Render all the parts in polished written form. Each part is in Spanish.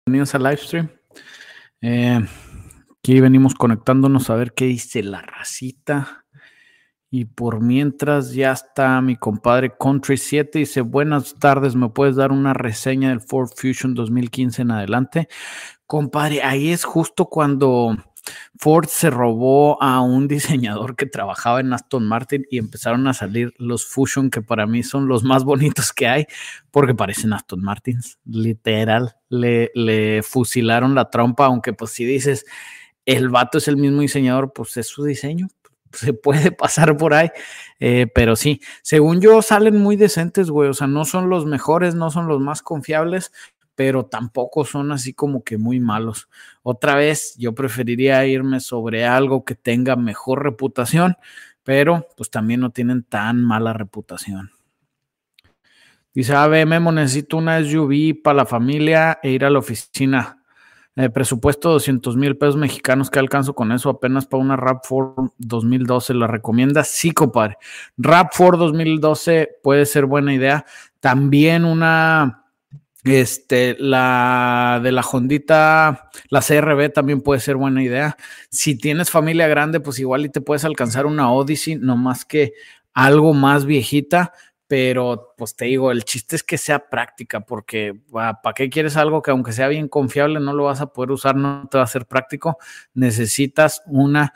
Bienvenidos al livestream. Aquí venimos conectándonos a ver qué dice la racita. Y por mientras ya está mi compadre Country 7. Dice, buenas tardes, ¿me puedes dar una reseña del Ford Fusion 2015 en adelante? Compadre, ahí es justo cuando Ford se robó a un diseñador que trabajaba en Aston Martin y empezaron a salir los Fusion, que para mí son los más bonitos que hay, porque parecen Aston Martins, literal, le fusilaron la trompa, aunque pues si dices, el vato es el mismo diseñador, pues es su diseño, se puede pasar por ahí, pero sí, según yo salen muy decentes, güey, o sea, no son los mejores, no son los más confiables, pero tampoco son así como que muy malos. Otra vez, yo preferiría irme sobre algo que tenga mejor reputación, pero pues también no tienen tan mala reputación. Dice, Memo, necesito una SUV para la familia e ir a la oficina. Presupuesto 200,000 pesos mexicanos, ¿qué alcanzo con eso? Apenas para una RAV4 2012, ¿la recomiendas? Sí, compadre. RAV4 2012 puede ser buena idea. También una... la de la Hondita, la CR-V también puede ser buena idea. Si tienes familia grande, pues igual y te puedes alcanzar una Odyssey, no más que algo más viejita, pero pues te digo, el chiste es que sea práctica, porque ¿para qué quieres algo que aunque sea bien confiable no lo vas a poder usar, no te va a ser práctico? Necesitas una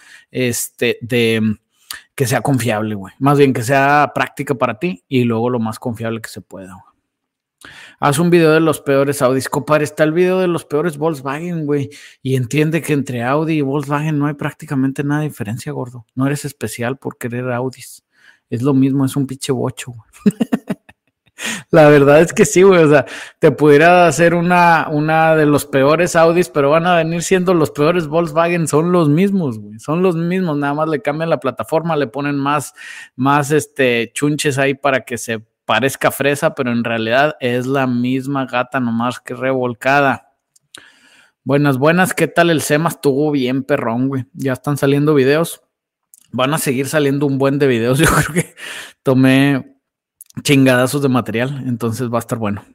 que sea confiable, güey. Más bien que sea práctica para ti y luego lo más confiable que se pueda, güey. Haz un video de los peores Audis. Compadre, está el video de los peores Volkswagen, güey. Y entiende que entre Audi y Volkswagen no hay prácticamente nada de diferencia, gordo. No eres especial por querer Audis. Es lo mismo, es un pinche bocho, güey. La verdad es que sí, güey. O sea, te pudiera hacer una de los peores Audis, pero van a venir siendo los peores Volkswagen. Son los mismos, güey. Son los mismos. Nada más le cambian la plataforma, le ponen más chunches ahí para que se parezca fresa, pero en realidad es la misma gata, nomás que revolcada. Buenas, ¿qué tal el SEMA? Estuvo bien perrón, güey. Ya están saliendo videos. Van a seguir saliendo un buen de videos. Yo creo que tomé chingadazos de material, entonces va a estar bueno.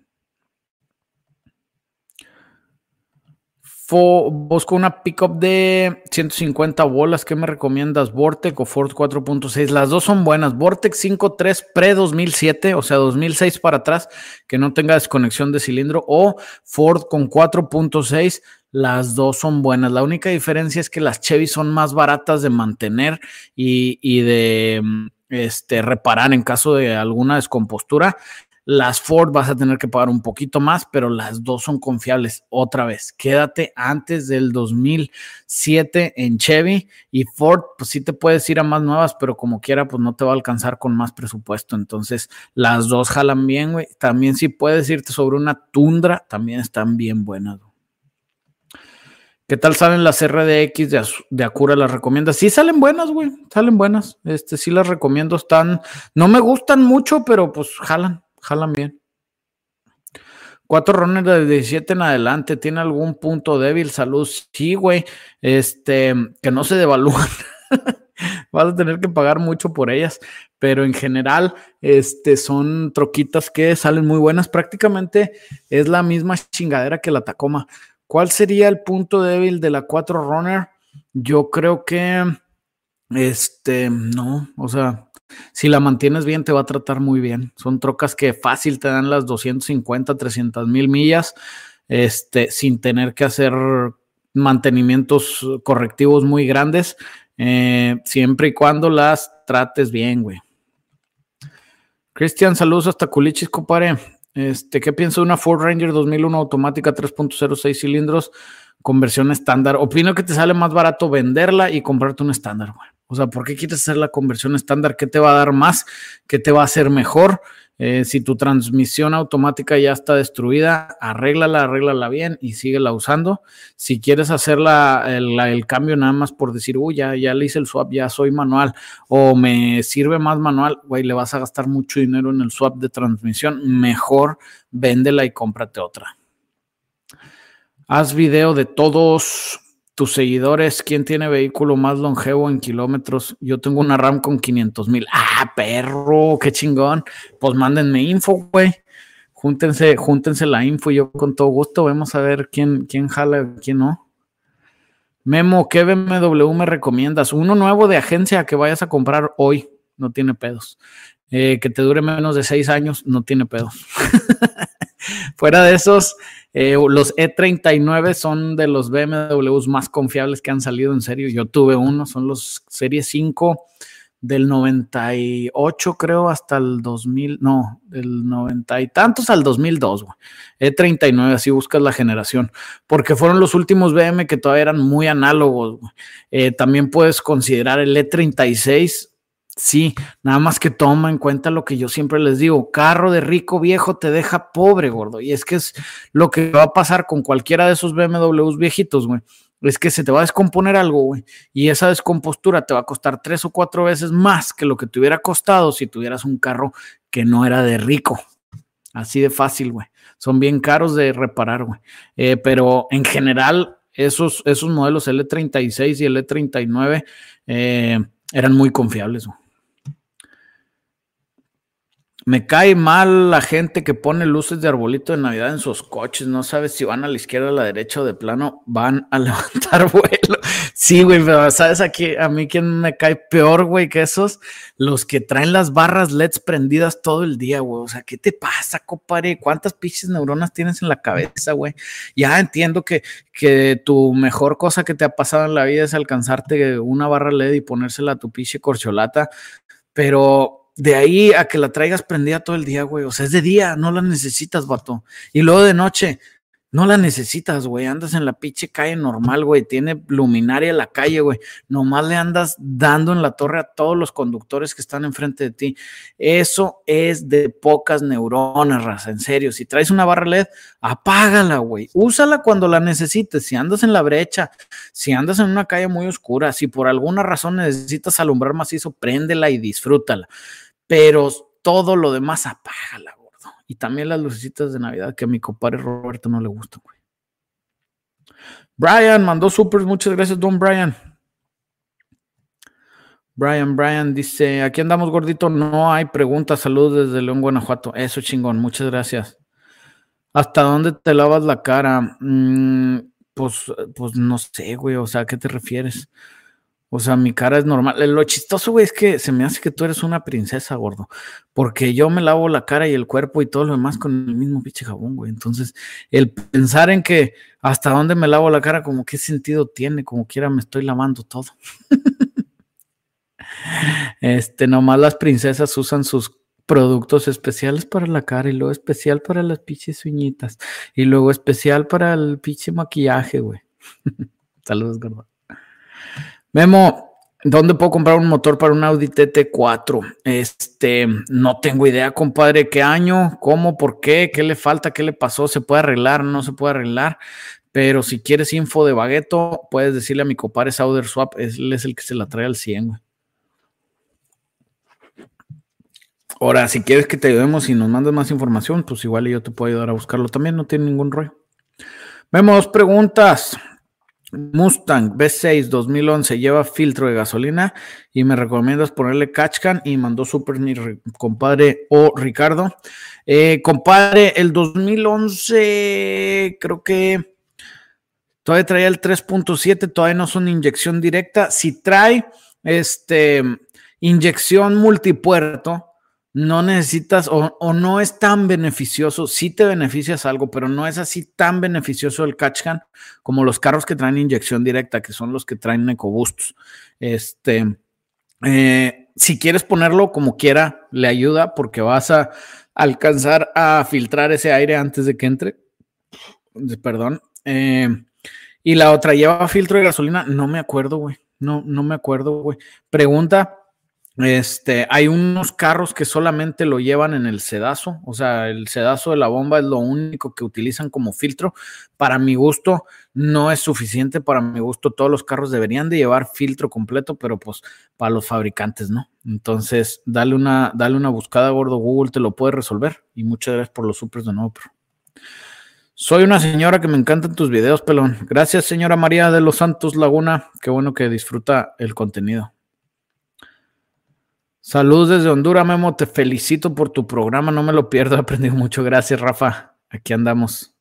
Busco una pickup de 150 bolas. ¿Qué me recomiendas? ¿Vortec o Ford 4.6? Las dos son buenas. Vortec 5.3 pre-2007, o sea, 2006 para atrás, que no tenga desconexión de cilindro, o Ford con 4.6. Las dos son buenas. La única diferencia es que las Chevy son más baratas de mantener y de reparar en caso de alguna descompostura. Las Ford vas a tener que pagar un poquito más, pero las dos son confiables. Otra vez, quédate antes del 2007 en Chevy, y Ford, pues sí te puedes ir a más nuevas, pero como quiera, pues no te va a alcanzar con más presupuesto. Entonces, las dos jalan bien, güey. También si puedes irte sobre una Tundra, también están bien buenas, güey. ¿Qué tal salen las RDX de Acura? ¿Las recomiendas? Sí, salen buenas, güey. Salen buenas. Sí las recomiendo. No me gustan mucho, pero pues jalan bien. 4 Runner de 17 en adelante, ¿tiene algún punto débil? Salud. Sí, güey. Que no se devalúan. Vas a tener que pagar mucho por ellas, pero en general, son troquitas que salen muy buenas. Prácticamente es la misma chingadera que la Tacoma. ¿Cuál sería el punto débil de la 4 Runner? Yo creo que, no, o sea, si la mantienes bien, te va a tratar muy bien. Son trocas que fácil te dan las 250, 300,000 millas, sin tener que hacer mantenimientos correctivos muy grandes, siempre y cuando las trates bien, güey. Cristian, saludos hasta Culichis, compadre. ¿Qué pienso de una Ford Ranger 2001 automática 3.06 cilindros con versión estándar? Opino que te sale más barato venderla y comprarte un estándar, güey. O sea, ¿por qué quieres hacer la conversión estándar? ¿Qué te va a dar más? ¿Qué te va a hacer mejor? Si tu transmisión automática ya está destruida, arréglala bien y síguela usando. Si quieres hacer el cambio nada más por decir, ya le hice el swap, ya soy manual, o me sirve más manual, güey, le vas a gastar mucho dinero en el swap de transmisión. Mejor véndela y cómprate otra. Haz video de todos tus seguidores. ¿Quién tiene vehículo más longevo en kilómetros? Yo tengo una RAM con 500,000. ¡Ah, perro! ¡Qué chingón! Pues mándenme info, güey. Júntense la info y yo con todo gusto vamos a ver quién jala, quién no. Memo, ¿qué BMW me recomiendas? Uno nuevo de agencia que vayas a comprar hoy, no tiene pedos. Que te dure menos de 6 años, no tiene pedos. Fuera de esos, los E39 son de los BMWs más confiables que han salido, en serio. Yo tuve uno, son los Serie 5 del 98 creo hasta el 2000, no, del 90 y tantos al 2002, güey. E39, así buscas la generación, porque fueron los últimos BM que todavía eran muy análogos, güey. También puedes considerar el E36. Sí, nada más que toma en cuenta lo que yo siempre les digo, carro de rico viejo te deja pobre, gordo, y es que es lo que va a pasar con cualquiera de esos BMWs viejitos, güey, es que se te va a descomponer algo, güey, y esa descompostura te va a costar 3 o 4 veces más que lo que te hubiera costado si tuvieras un carro que no era de rico, así de fácil, güey, son bien caros de reparar, güey, pero en general esos modelos, el E36 y el E39, eran muy confiables, güey. Me cae mal la gente que pone luces de arbolito de Navidad en sus coches. No sabes si van a la izquierda, a la derecha o de plano van a levantar vuelo. Sí, güey, pero ¿sabes a mí quién me cae peor, güey, que esos? Los que traen las barras LEDs prendidas todo el día, güey. O sea, ¿qué te pasa, compadre? ¿Cuántas pinches neuronas tienes en la cabeza, güey? Ya entiendo que tu mejor cosa que te ha pasado en la vida es alcanzarte una barra LED y ponérsela a tu pinche corcholata, pero de ahí a que la traigas prendida todo el día, güey, o sea, es de día, no la necesitas, vato, y luego de noche, no la necesitas, güey, andas en la pinche calle normal, güey, tiene luminaria la calle, güey, nomás le andas dando en la torre a todos los conductores que están enfrente de ti, eso es de pocas neuronas, raza, en serio, si traes una barra LED, apágala, güey, úsala cuando la necesites, si andas en la brecha, si andas en una calle muy oscura, si por alguna razón necesitas alumbrar macizo, préndela y disfrútala, pero todo lo demás apágala, gordo. Y también las lucecitas de Navidad que a mi compadre Roberto no le gustan, güey. Brian mandó supers, muchas gracias, don Brian. Brian dice, aquí andamos, gordito, no hay preguntas, saludos desde León, Guanajuato. Eso chingón, muchas gracias. ¿Hasta dónde te lavas la cara? Pues no sé, güey, o sea, ¿a qué te refieres? O sea, mi cara es normal. Lo chistoso, güey, es que se me hace que tú eres una princesa, gordo. Porque yo me lavo la cara y el cuerpo y todo lo demás con el mismo pinche jabón, güey. Entonces, el pensar en que hasta dónde me lavo la cara, como qué sentido tiene, como quiera me estoy lavando todo. Nomás las princesas usan sus productos especiales para la cara y luego especial para las pinches uñitas y luego especial para el pinche maquillaje, güey. Saludos, gordo. Memo, ¿dónde puedo comprar un motor para un Audi TT4? No tengo idea, compadre, ¿qué año? ¿Cómo? ¿Por qué? ¿Qué le falta? ¿Qué le pasó? ¿Se puede arreglar? ¿No se puede arreglar? Pero si quieres info de Bagueto, puedes decirle a mi compadre Sauder Swap, él es el que se la trae al 100, güey. Ahora, si quieres que te ayudemos y nos mandes más información, pues igual yo te puedo ayudar a buscarlo también, no tiene ningún rollo. Vemos 2 preguntas. Mustang V6 2011 lleva filtro de gasolina y me recomiendas ponerle catchcan y mandó super mi compadre Ricardo. Compadre, el 2011 creo que todavía traía el 3.7, todavía no son inyección directa. Si trae inyección multipuerto, no necesitas o no es tan beneficioso, sí te beneficias algo, pero no es así tan beneficioso el catchcan como los carros que traen inyección directa, que son los que traen EcoBoosts. Si quieres ponerlo como quiera, le ayuda porque vas a alcanzar a filtrar ese aire antes de que entre. Perdón. Y la otra, ¿lleva filtro de gasolina? No me acuerdo, güey. No me acuerdo, güey. Pregunta. Hay unos carros que solamente lo llevan en el sedazo, o sea, el sedazo de la bomba es lo único que utilizan como filtro. Para mi gusto no es suficiente, para mi gusto todos los carros deberían de llevar filtro completo, pero pues para los fabricantes, ¿no? Entonces, dale una buscada, gordo, Google te lo puede resolver y muchas gracias por los supers de nuevo, bro. Soy una señora que me encantan tus videos, pelón. Gracias, señora María de los Santos Laguna, qué bueno que disfruta el contenido. Saludos desde Honduras, Memo. Te felicito por tu programa. No me lo pierdo. He aprendido mucho. Gracias, Rafa. Aquí andamos.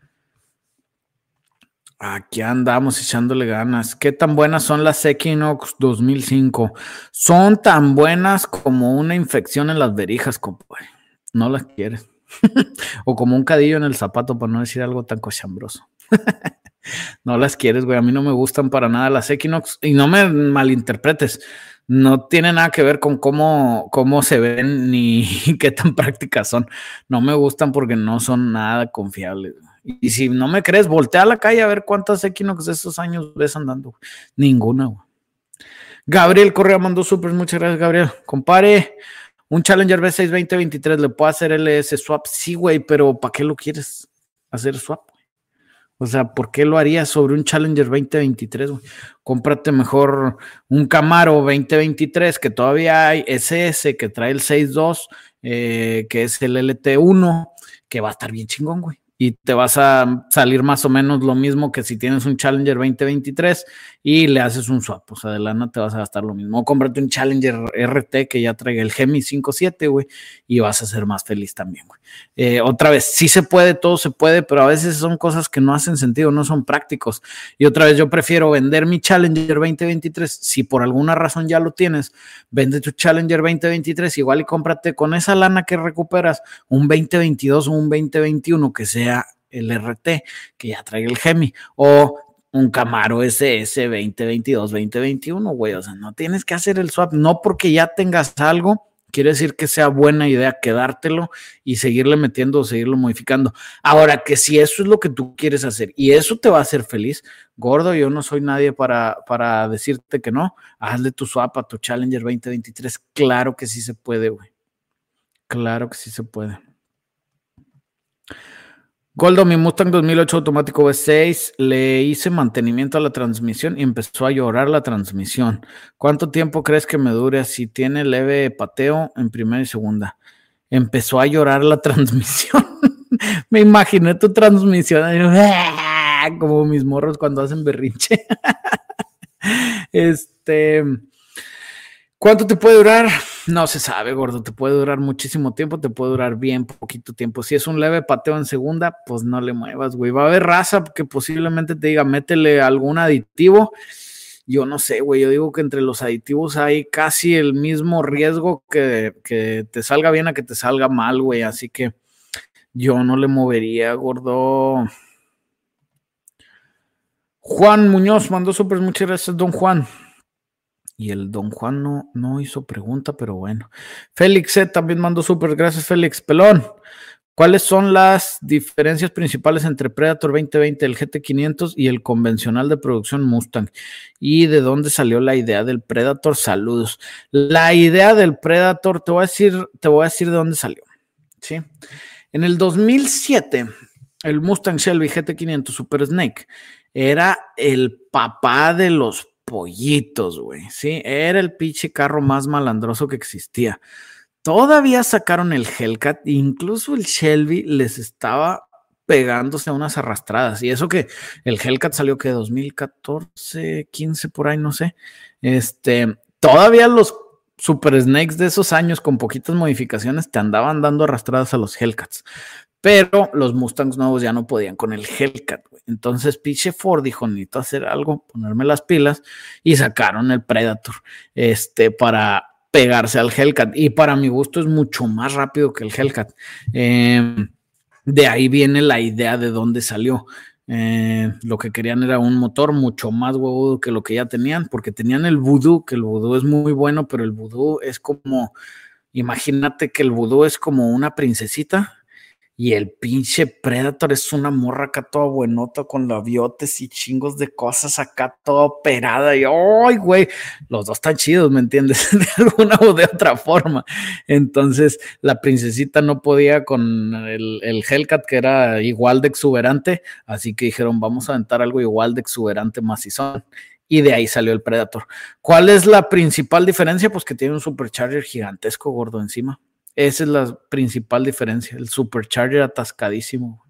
Aquí andamos echándole ganas. ¿Qué tan buenas son las Equinox 2005? Son tan buenas como una infección en las verijas, compadre. No las quieres. O como un cadillo en el zapato, para no decir algo tan cochambroso. No las quieres, güey. A mí no me gustan para nada las Equinox. Y no me malinterpretes. No tiene nada que ver con cómo se ven ni qué tan prácticas son. No me gustan porque no son nada confiables. Y si no me crees, voltea a la calle a ver cuántas Equinox de esos años ves andando. Ninguna, güey. Gabriel Correa mandó súper. Muchas gracias, Gabriel. Compare, un Challenger V6 2023, ¿le puedo hacer LS swap? Sí, güey, pero ¿para qué lo quieres hacer swap? O sea, ¿por qué lo harías sobre un Challenger 2023, güey? Cómprate mejor un Camaro 2023 que todavía hay SS, que trae el 6.2, que es el LT1, que va a estar bien chingón, güey. Y te vas a salir más o menos lo mismo que si tienes un Challenger 2023 y le haces un swap. O sea, de lana te vas a gastar lo mismo. O cómprate un Challenger RT que ya traiga el Gemi 5.7, güey, y vas a ser más feliz también, güey. Otra vez, sí se puede, todo se puede, pero a veces son cosas que no hacen sentido, no son prácticos. Y otra vez, yo prefiero vender mi Challenger 2023. Si por alguna razón ya lo tienes, vende tu Challenger 2023, igual y cómprate con esa lana que recuperas un 2022 o un 2021 que sea el RT, que ya traiga el Gemi, o un Camaro SS 2022, 2021, güey. O sea, no tienes que hacer el swap, no porque ya tengas algo quiere decir que sea buena idea quedártelo y seguirle metiendo o seguirlo modificando. Ahora, que si eso es lo que tú quieres hacer y eso te va a hacer feliz, gordo, yo no soy nadie para decirte que no. Hazle tu swap a tu Challenger 2023. Claro que sí se puede, güey. Claro que sí se puede. Goldo, mi Mustang 2008 automático V6, le hice mantenimiento a la transmisión y empezó a llorar la transmisión. ¿Cuánto tiempo crees que me dure si tiene leve pateo en primera y segunda? Empezó a llorar la transmisión. Me imaginé tu transmisión como mis morros cuando hacen berrinche. ¿Cuánto te puede durar? No se sabe, gordo. Te puede durar muchísimo tiempo, te puede durar bien poquito tiempo. Si es un leve pateo en segunda, pues no le muevas, güey. Va a haber raza que posiblemente te diga, métele algún aditivo. Yo no sé, güey. Yo digo que entre los aditivos hay casi el mismo riesgo que te salga bien a que te salga mal, güey. Así que yo no le movería, gordo. Juan Muñoz mandó súper. Muchas gracias, don Juan. Y el don Juan no hizo pregunta, pero bueno. Félix también mandó súper. Gracias, Félix. Pelón, ¿cuáles son las diferencias principales entre Predator 2020, el GT500 y el convencional de producción Mustang? ¿Y de dónde salió la idea del Predator? Saludos. La idea del Predator, te voy a decir de dónde salió. ¿Sí? En el 2007, el Mustang Shelby GT500 Super Snake era el papá de los pollitos, güey, ¿sí? Era el pinche carro más malandroso que existía. Todavía sacaron el Hellcat, incluso el Shelby les estaba pegándose a unas arrastradas. Y eso que el Hellcat salió que 2014, 15 por ahí, no sé. Todavía los Super Snakes de esos años con poquitas modificaciones te andaban dando arrastradas a los Hellcats. Pero los Mustangs nuevos ya no podían con el Hellcat, güey. Entonces pinche Ford dijo, necesito hacer algo, ponerme las pilas, y sacaron el Predator, para pegarse al Hellcat. Y para mi gusto es mucho más rápido que el Hellcat. De ahí viene la idea de dónde salió. Lo que querían era un motor mucho más huevudo que lo que ya tenían, porque tenían el Voodoo, que el Voodoo es muy bueno, pero el Voodoo es como, imagínate que el Voodoo es como una princesita. Y el pinche Predator es una morra acá toda buenota con labiotes y chingos de cosas acá toda operada. Y ¡ay, güey! Los dos están chidos, ¿me entiendes? De alguna o de otra forma. Entonces, la princesita no podía con el Hellcat, que era igual de exuberante. Así que dijeron, vamos a aventar algo igual de exuberante, macizón. Y de ahí salió el Predator. ¿Cuál es la principal diferencia? Pues que tiene un supercharger gigantesco, gordo, encima. Esa es la principal diferencia, el supercharger atascadísimo.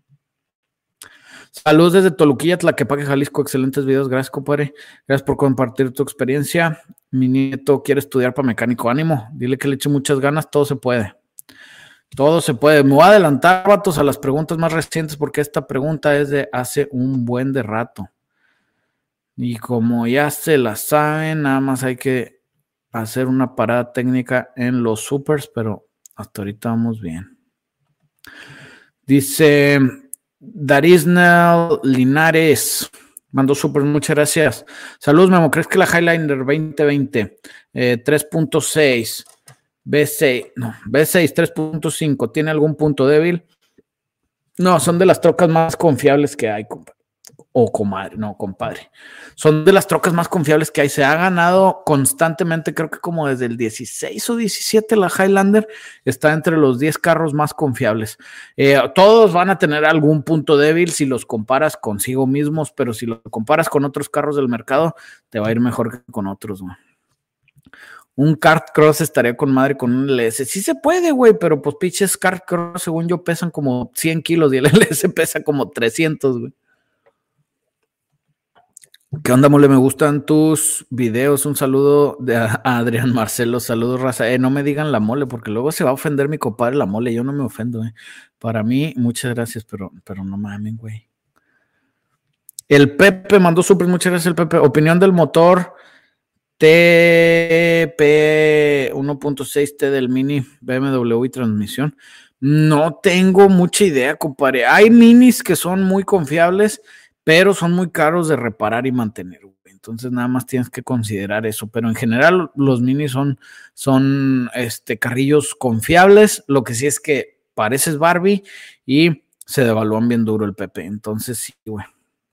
Saludos desde Toluquilla, Tlaquepaque, Jalisco. Excelentes videos. Gracias, compadre. Gracias por compartir tu experiencia. Mi nieto quiere estudiar para mecánico. Ánimo, dile que le eche muchas ganas, todo se puede. Todo se puede. Me voy a adelantar, vatos, a las preguntas más recientes porque esta pregunta es de hace un buen de rato. Y como ya se la saben, nada más hay que hacer una parada técnica en los supers, pero hasta ahorita vamos bien. Dice Darisnel Linares. Mandó super, muchas gracias. Saludos, Memo. ¿Crees que la Highlander 2020 3.6 B6, no, B6 3.5 tiene algún punto débil? No, son de las trocas más confiables que hay, compadre. O comadre, no, compadre. Son de las trocas más confiables que hay. Se ha ganado constantemente, creo que como desde el 16 o 17, la Highlander está entre los 10 carros más confiables. Todos van a tener algún punto débil si los comparas consigo mismos, pero si los comparas con otros carros del mercado, te va a ir mejor que con otros, güey. Un kart cross estaría con madre con un LS. Sí se puede, güey, pero pues pinches kart cross, según yo, pesan como 100 kilos y el LS pesa como 300, güey. ¿Qué onda, mole? Me gustan tus videos. Un saludo a Adrián Marcelo. Saludos, raza. No me digan la mole, porque luego se va a ofender mi compadre la mole. Yo no me ofendo, Para mí, muchas gracias, pero no mamen, güey. El Pepe mandó súper, muchas gracias, el Pepe. Opinión del motor TP 1.6T del Mini BMW y transmisión. No tengo mucha idea, compadre. Hay minis que son muy confiables, pero son muy caros de reparar y mantener. Entonces nada más tienes que considerar eso. Pero en general los minis son carrillos confiables. Lo que sí es que pareces Barbie y se devalúan bien duro el Pepe. Entonces sí, güey.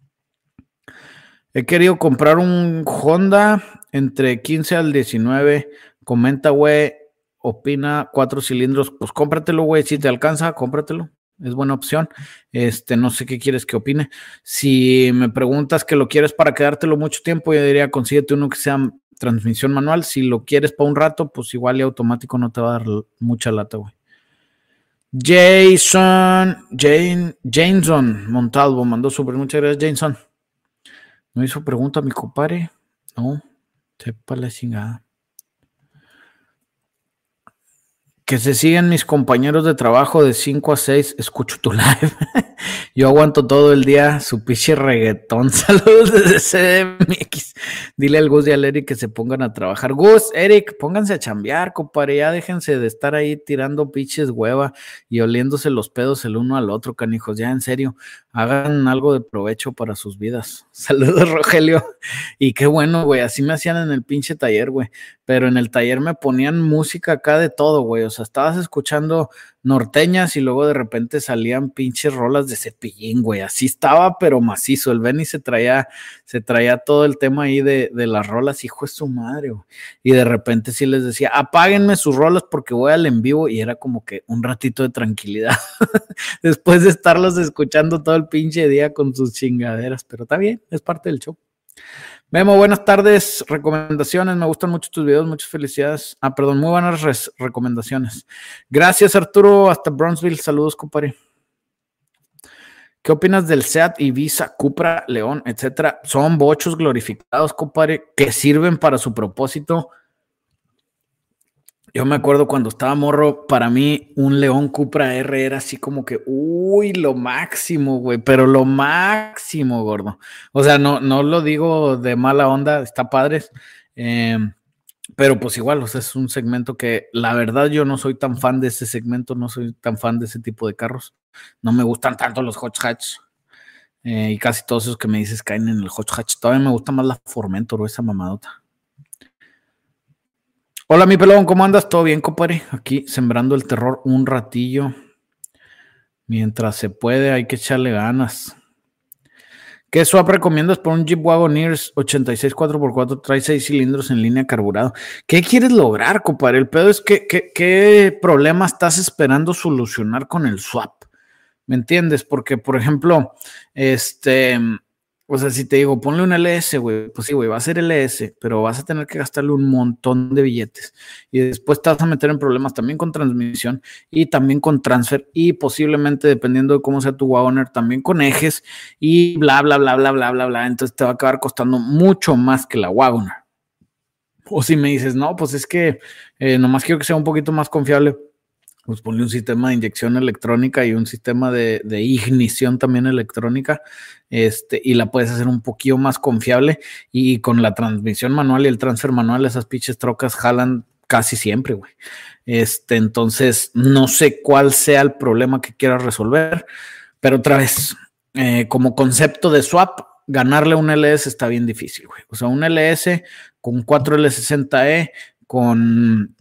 He querido comprar un Honda entre 15 al 19. Comenta, güey. Opina 4 cilindros. Pues cómpratelo, güey. Si te alcanza, cómpratelo. Es buena opción. No sé qué quieres que opine. Si me preguntas que lo quieres para quedártelo mucho tiempo, yo diría consíguete uno que sea transmisión manual. Si lo quieres para un rato, pues igual y automático no te va a dar mucha lata, güey. Jameson Montalvo mandó súper. Muchas gracias, Jameson. No hizo pregunta mi compadre. No, sepa la chingada. Que se siguen mis compañeros de trabajo de 5 a 6. Escucho tu live. Yo aguanto todo el día su pinche reggaetón. Saludos desde CDMX. Dile al Gus y al Eric que se pongan a trabajar. Gus, Eric, pónganse a chambear, compadre. Ya déjense de estar ahí tirando pinches hueva y oliéndose los pedos el uno al otro, canijos. Ya, en serio, hagan algo de provecho para sus vidas. Saludos, Rogelio. Y qué bueno, güey. Así me hacían en el pinche taller, güey. Pero en el taller me ponían música acá de todo, güey. O sea, estabas escuchando norteñas y luego de repente salían pinches rolas de Cepillín, güey. Así estaba, pero macizo. El Benny se traía todo el tema ahí de las rolas, hijo de su madre, güey. Y de repente sí les decía, apáguenme sus rolas porque voy al en vivo, y era como que un ratito de tranquilidad después de estarlos escuchando todo el pinche día con sus chingaderas. Pero está bien, es parte del show. Memo, buenas tardes, recomendaciones, me gustan mucho tus videos, muchas felicidades. Perdón, muy buenas recomendaciones. Gracias, Arturo, hasta Brownsville, saludos, compadre. ¿Qué opinas del Seat Ibiza, Cupra, León, etcétera? Son bochos glorificados, compadre, que sirven para su propósito. Yo me acuerdo cuando estaba morro, para mí un León Cupra R era así como que, uy, lo máximo, güey, pero lo máximo, gordo. O sea, no lo digo de mala onda, está padres, pero pues igual, o sea, es un segmento que la verdad yo no soy tan fan de ese segmento, no soy tan fan de ese tipo de carros. No me gustan tanto los hot hatch, y casi todos esos que me dices caen en el hot hatch. Todavía me gusta más la Formentor o esa mamadota. Hola, mi pelón, ¿cómo andas? ¿Todo bien, compadre? Aquí sembrando el terror un ratillo. Mientras se puede, hay que echarle ganas. ¿Qué swap recomiendas por un Jeep Wagoneer 86 4x4? Trae 6 cilindros en línea carburado. ¿Qué quieres lograr, compadre? El pedo es que ¿qué problema estás esperando solucionar con el swap? ¿Me entiendes? Porque, por ejemplo, o sea, si te digo, ponle un LS, güey, pues sí, güey, va a ser LS, pero vas a tener que gastarle un montón de billetes. Y después te vas a meter en problemas también con transmisión y también con transfer y posiblemente, dependiendo de cómo sea tu Wagoner, también con ejes y bla, bla, bla, bla, bla, bla, bla. Entonces te va a acabar costando mucho más que la Wagoner. O si me dices, no, pues es que nomás quiero que sea un poquito más confiable, pues ponle un sistema de inyección electrónica y un sistema de ignición también electrónica, y la puedes hacer un poquito más confiable, y con la transmisión manual y el transfer manual, esas pinches trocas jalan casi siempre, güey. Entonces, no sé cuál sea el problema que quieras resolver, pero otra vez, como concepto de swap, ganarle un LS está bien difícil, güey. O sea, un LS con 4L60E, con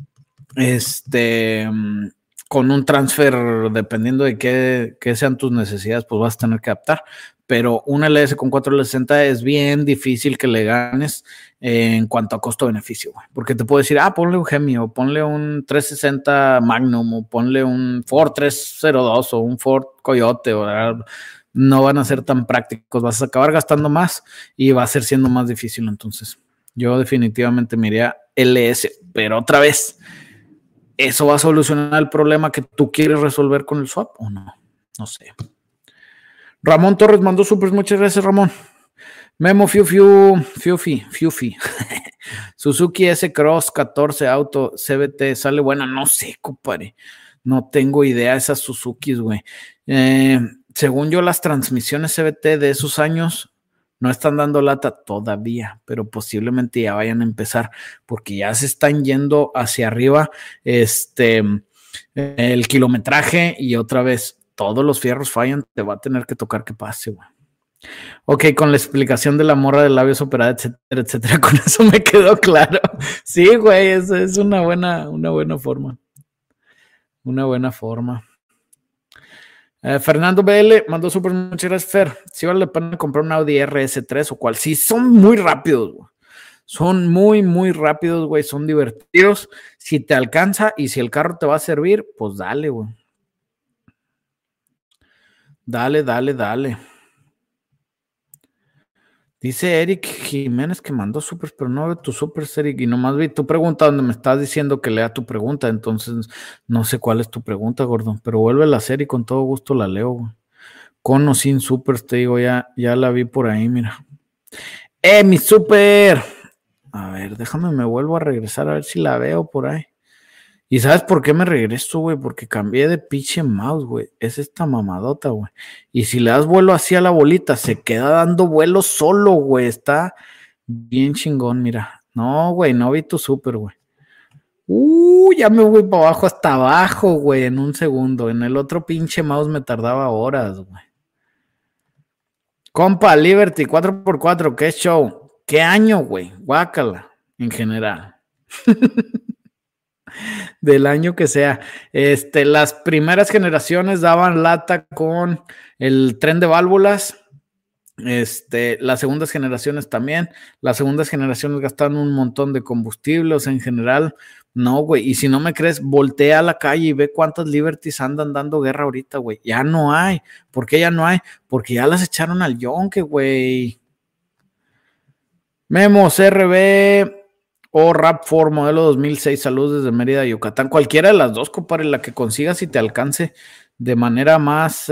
con un transfer, dependiendo de qué sean tus necesidades, pues vas a tener que adaptar. Pero un LS con 4L60 es bien difícil que le ganes en cuanto a costo-beneficio, güey. Porque te puedo decir, ponle un Gemio, ponle un 360 Magnum, o ponle un Ford 302 o un Ford Coyote, no van a ser tan prácticos, vas a acabar gastando más y va a ser siendo más difícil. Entonces, yo definitivamente me iría LS, pero otra vez, ¿eso va a solucionar el problema que tú quieres resolver con el swap o no? No sé. Ramón Torres mandó supers, muchas gracias, Ramón. Memo Fiufi. Suzuki S-Cross 14 Auto CBT, sale buena, no sé, compadre. No tengo idea de esas Suzukis, güey. Según yo, las transmisiones CBT de esos años no están dando lata todavía, pero posiblemente ya vayan a empezar, porque ya se están yendo hacia arriba el kilometraje, y otra vez todos los fierros fallan, te va a tener que tocar que pase, güey. Ok, con la explicación de la morra de labios operada, etcétera, etcétera, con eso me quedó claro. Sí, güey, es una buena forma. Una buena forma. Fernando BL mandó súper, muchas gracias, Fer. Si vale la pena comprar un Audi RS3 o cual. Sí, son muy rápidos, güey. Son muy, muy rápidos, güey. Son divertidos. Si te alcanza y si el carro te va a servir, pues dale, güey. Dale. Dice Eric Jiménez que mandó súper, pero no veo tu súper, Eric, y nomás vi tu pregunta donde me estás diciendo que lea tu pregunta, entonces no sé cuál es tu pregunta, gordo, pero vuelve a hacer y con todo gusto la leo, güey. Con o sin súper, te digo, ya la vi por ahí, mira. Mi súper! A ver, déjame, me vuelvo a regresar a ver si la veo por ahí. ¿Y sabes por qué me regreso, güey? Porque cambié de pinche mouse, güey. Es esta mamadota, güey. Y si le das vuelo así a la bolita, se queda dando vuelo solo, güey. Está bien chingón, mira. No, güey, no vi tu súper, güey. Ya me voy para abajo hasta abajo, güey, en un segundo. En el otro pinche mouse me tardaba horas, güey. Compa, Liberty 4x4, qué show. ¿Qué año, güey? Guácala, en general. Del año que sea. Las primeras generaciones daban lata con el tren de válvulas. Las segundas generaciones también. Las segundas generaciones gastaban un montón de combustible, o sea, en general, no, güey. Y si no me crees, voltea a la calle y ve cuántas Liberties andan dando guerra ahorita, güey. Ya no hay. ¿Por qué ya no hay? Porque ya las echaron al yonque, güey. Memo, CRB o RAV4 modelo 2006, saludos desde Mérida, Yucatán. Cualquiera de las dos, compadre, la que consigas y te alcance de manera más,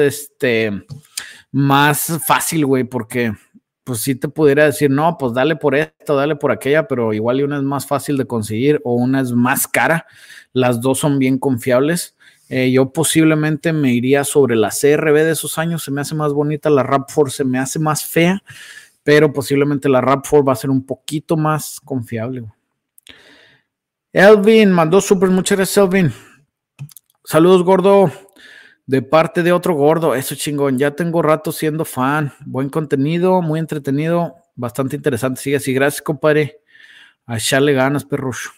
más fácil, güey, porque pues sí te pudiera decir, no, pues dale por esto, dale por aquella, pero igual y una es más fácil de conseguir o una es más cara. Las dos son bien confiables. Yo posiblemente me iría sobre la CRB de esos años, se me hace más bonita, la RAV4 se me hace más fea, pero posiblemente la RAV4 va a ser un poquito más confiable, güey. Elvin mandó súper, muchas gracias, Elvin. Saludos, gordo. De parte de otro gordo, eso chingón. Ya tengo rato siendo fan. Buen contenido, muy entretenido, bastante interesante. Sigue así, gracias, compadre. A echarle ganas, perros.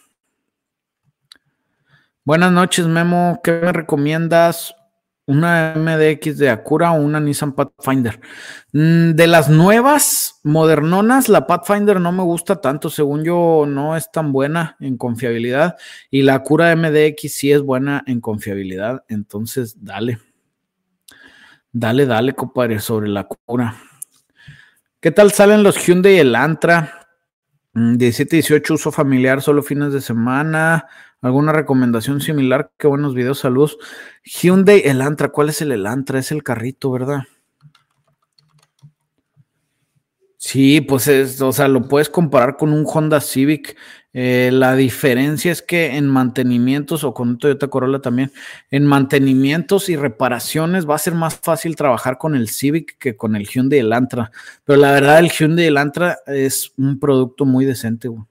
Buenas noches, Memo. ¿Qué me recomiendas? ¿Una MDX de Acura o una Nissan Pathfinder? De las nuevas, modernonas, la Pathfinder no me gusta tanto. Según yo, no es tan buena en confiabilidad. Y la Acura MDX sí es buena en confiabilidad. Entonces, dale. Dale, compadre, sobre la Acura. ¿Qué tal salen los Hyundai Elantra? 17-18, uso familiar, solo fines de semana. ¿Alguna recomendación similar? Qué buenos videos, saludos. Hyundai Elantra, ¿cuál es el Elantra? Es el carrito, ¿verdad? Sí, pues o sea, lo puedes comparar con un Honda Civic. La diferencia es que en mantenimientos, o con un Toyota Corolla también, en mantenimientos y reparaciones va a ser más fácil trabajar con el Civic que con el Hyundai Elantra. Pero la verdad, el Hyundai Elantra es un producto muy decente, güey.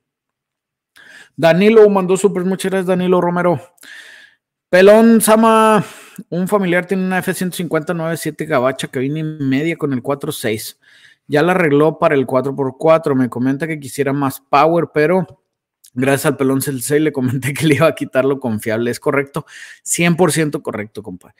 Danilo mandó súper, muchas gracias, Danilo Romero. Pelón Sama, un familiar tiene una F-150 9.7 gabacha cabina y media con el 4.6. Ya la arregló para el 4x4. Me comenta que quisiera más power, pero gracias al Pelón Celce le comenté que le iba a quitar lo confiable. ¿Es correcto? 100% correcto, compadre.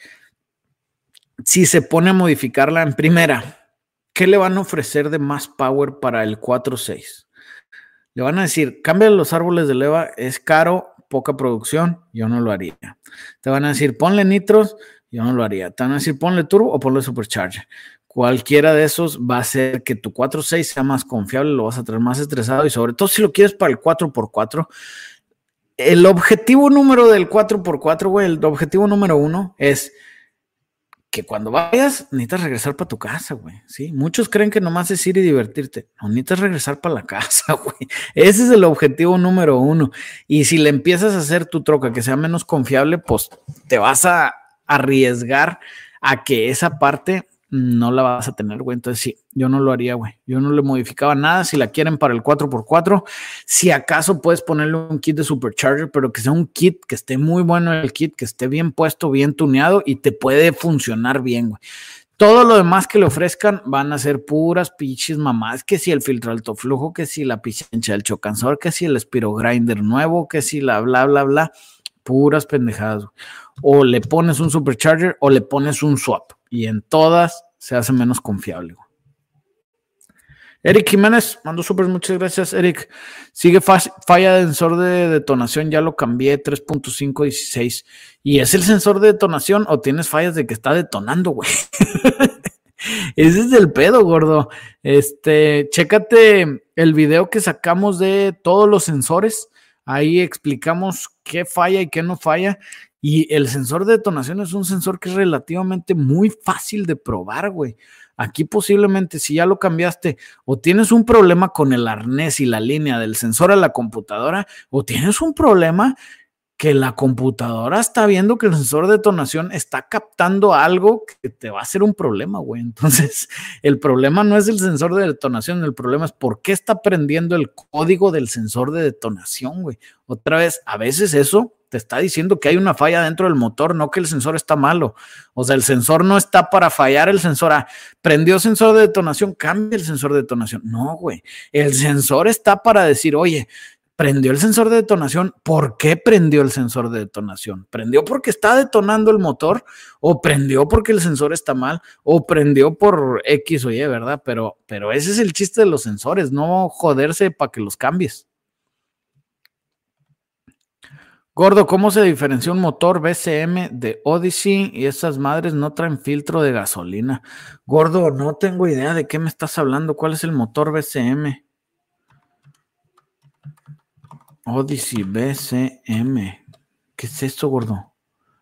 Si se pone a modificarla en primera, ¿qué le van a ofrecer de más power para el 4.6? Le van a decir, cambia los árboles de leva, es caro, poca producción, yo no lo haría. Te van a decir, ponle nitros, yo no lo haría. Te van a decir, ponle turbo o ponle supercharger. Cualquiera de esos va a hacer que tu 4.6 sea más confiable, lo vas a tener más estresado y sobre todo si lo quieres para el 4x4. El objetivo número del 4x4, güey, el objetivo número 1 es que cuando vayas necesitas regresar para tu casa, güey, ¿sí? Muchos creen que nomás es ir y divertirte. No, necesitas regresar para la casa, güey. Ese es el objetivo número 1. Y si le empiezas a hacer tu troca que sea menos confiable, pues te vas a arriesgar a que esa parte no la vas a tener, güey. Entonces sí, yo no lo haría, güey. Yo no le modificaba nada. Si la quieren para el 4x4, si acaso puedes ponerle un kit de supercharger, pero que sea un kit que esté muy bueno, el kit que esté bien puesto, bien tuneado y te puede funcionar bien, güey. Todo lo demás que le ofrezcan van a ser puras pinches mamadas, que si el filtro alto flujo, que si la pichancha del chocanzor, que si el Spiro Grinder nuevo, que si la bla, bla, bla, puras pendejadas, güey. O le pones un supercharger o le pones un swap y en todas se hace menos confiable, güey. Eric Jiménez mandó súper, muchas gracias, Eric. Sigue falla de sensor de detonación, ya lo cambié, 3.516. ¿Y es el sensor de detonación o tienes fallas de que está detonando, güey? Ese es el pedo, gordo. Chécate el video que sacamos de todos los sensores. Ahí explicamos qué falla y qué no falla. Y el sensor de detonación es un sensor que es relativamente muy fácil de probar, güey. Aquí posiblemente si ya lo cambiaste o tienes un problema con el arnés y la línea del sensor a la computadora o tienes un problema que la computadora está viendo que el sensor de detonación está captando algo que te va a hacer un problema, güey. Entonces, el problema no es el sensor de detonación, el problema es por qué está prendiendo el código del sensor de detonación, güey. Otra vez, a veces eso te está diciendo que hay una falla dentro del motor, no que el sensor está malo. O sea, el sensor no está para fallar el sensor. Prendió sensor de detonación, cambia el sensor de detonación. No, güey. El sensor está para decir, oye, prendió el sensor de detonación. ¿Por qué prendió el sensor de detonación? ¿Prendió porque está detonando el motor? ¿O prendió porque el sensor está mal? ¿O prendió por X o Y, verdad? Pero ese es el chiste de los sensores, no joderse para que los cambies. Gordo, ¿cómo se diferencia un motor BCM de Odyssey y esas madres no traen filtro de gasolina? Gordo, no tengo idea de qué me estás hablando. ¿Cuál es el motor BCM? Odyssey BCM. ¿Qué es esto, gordo?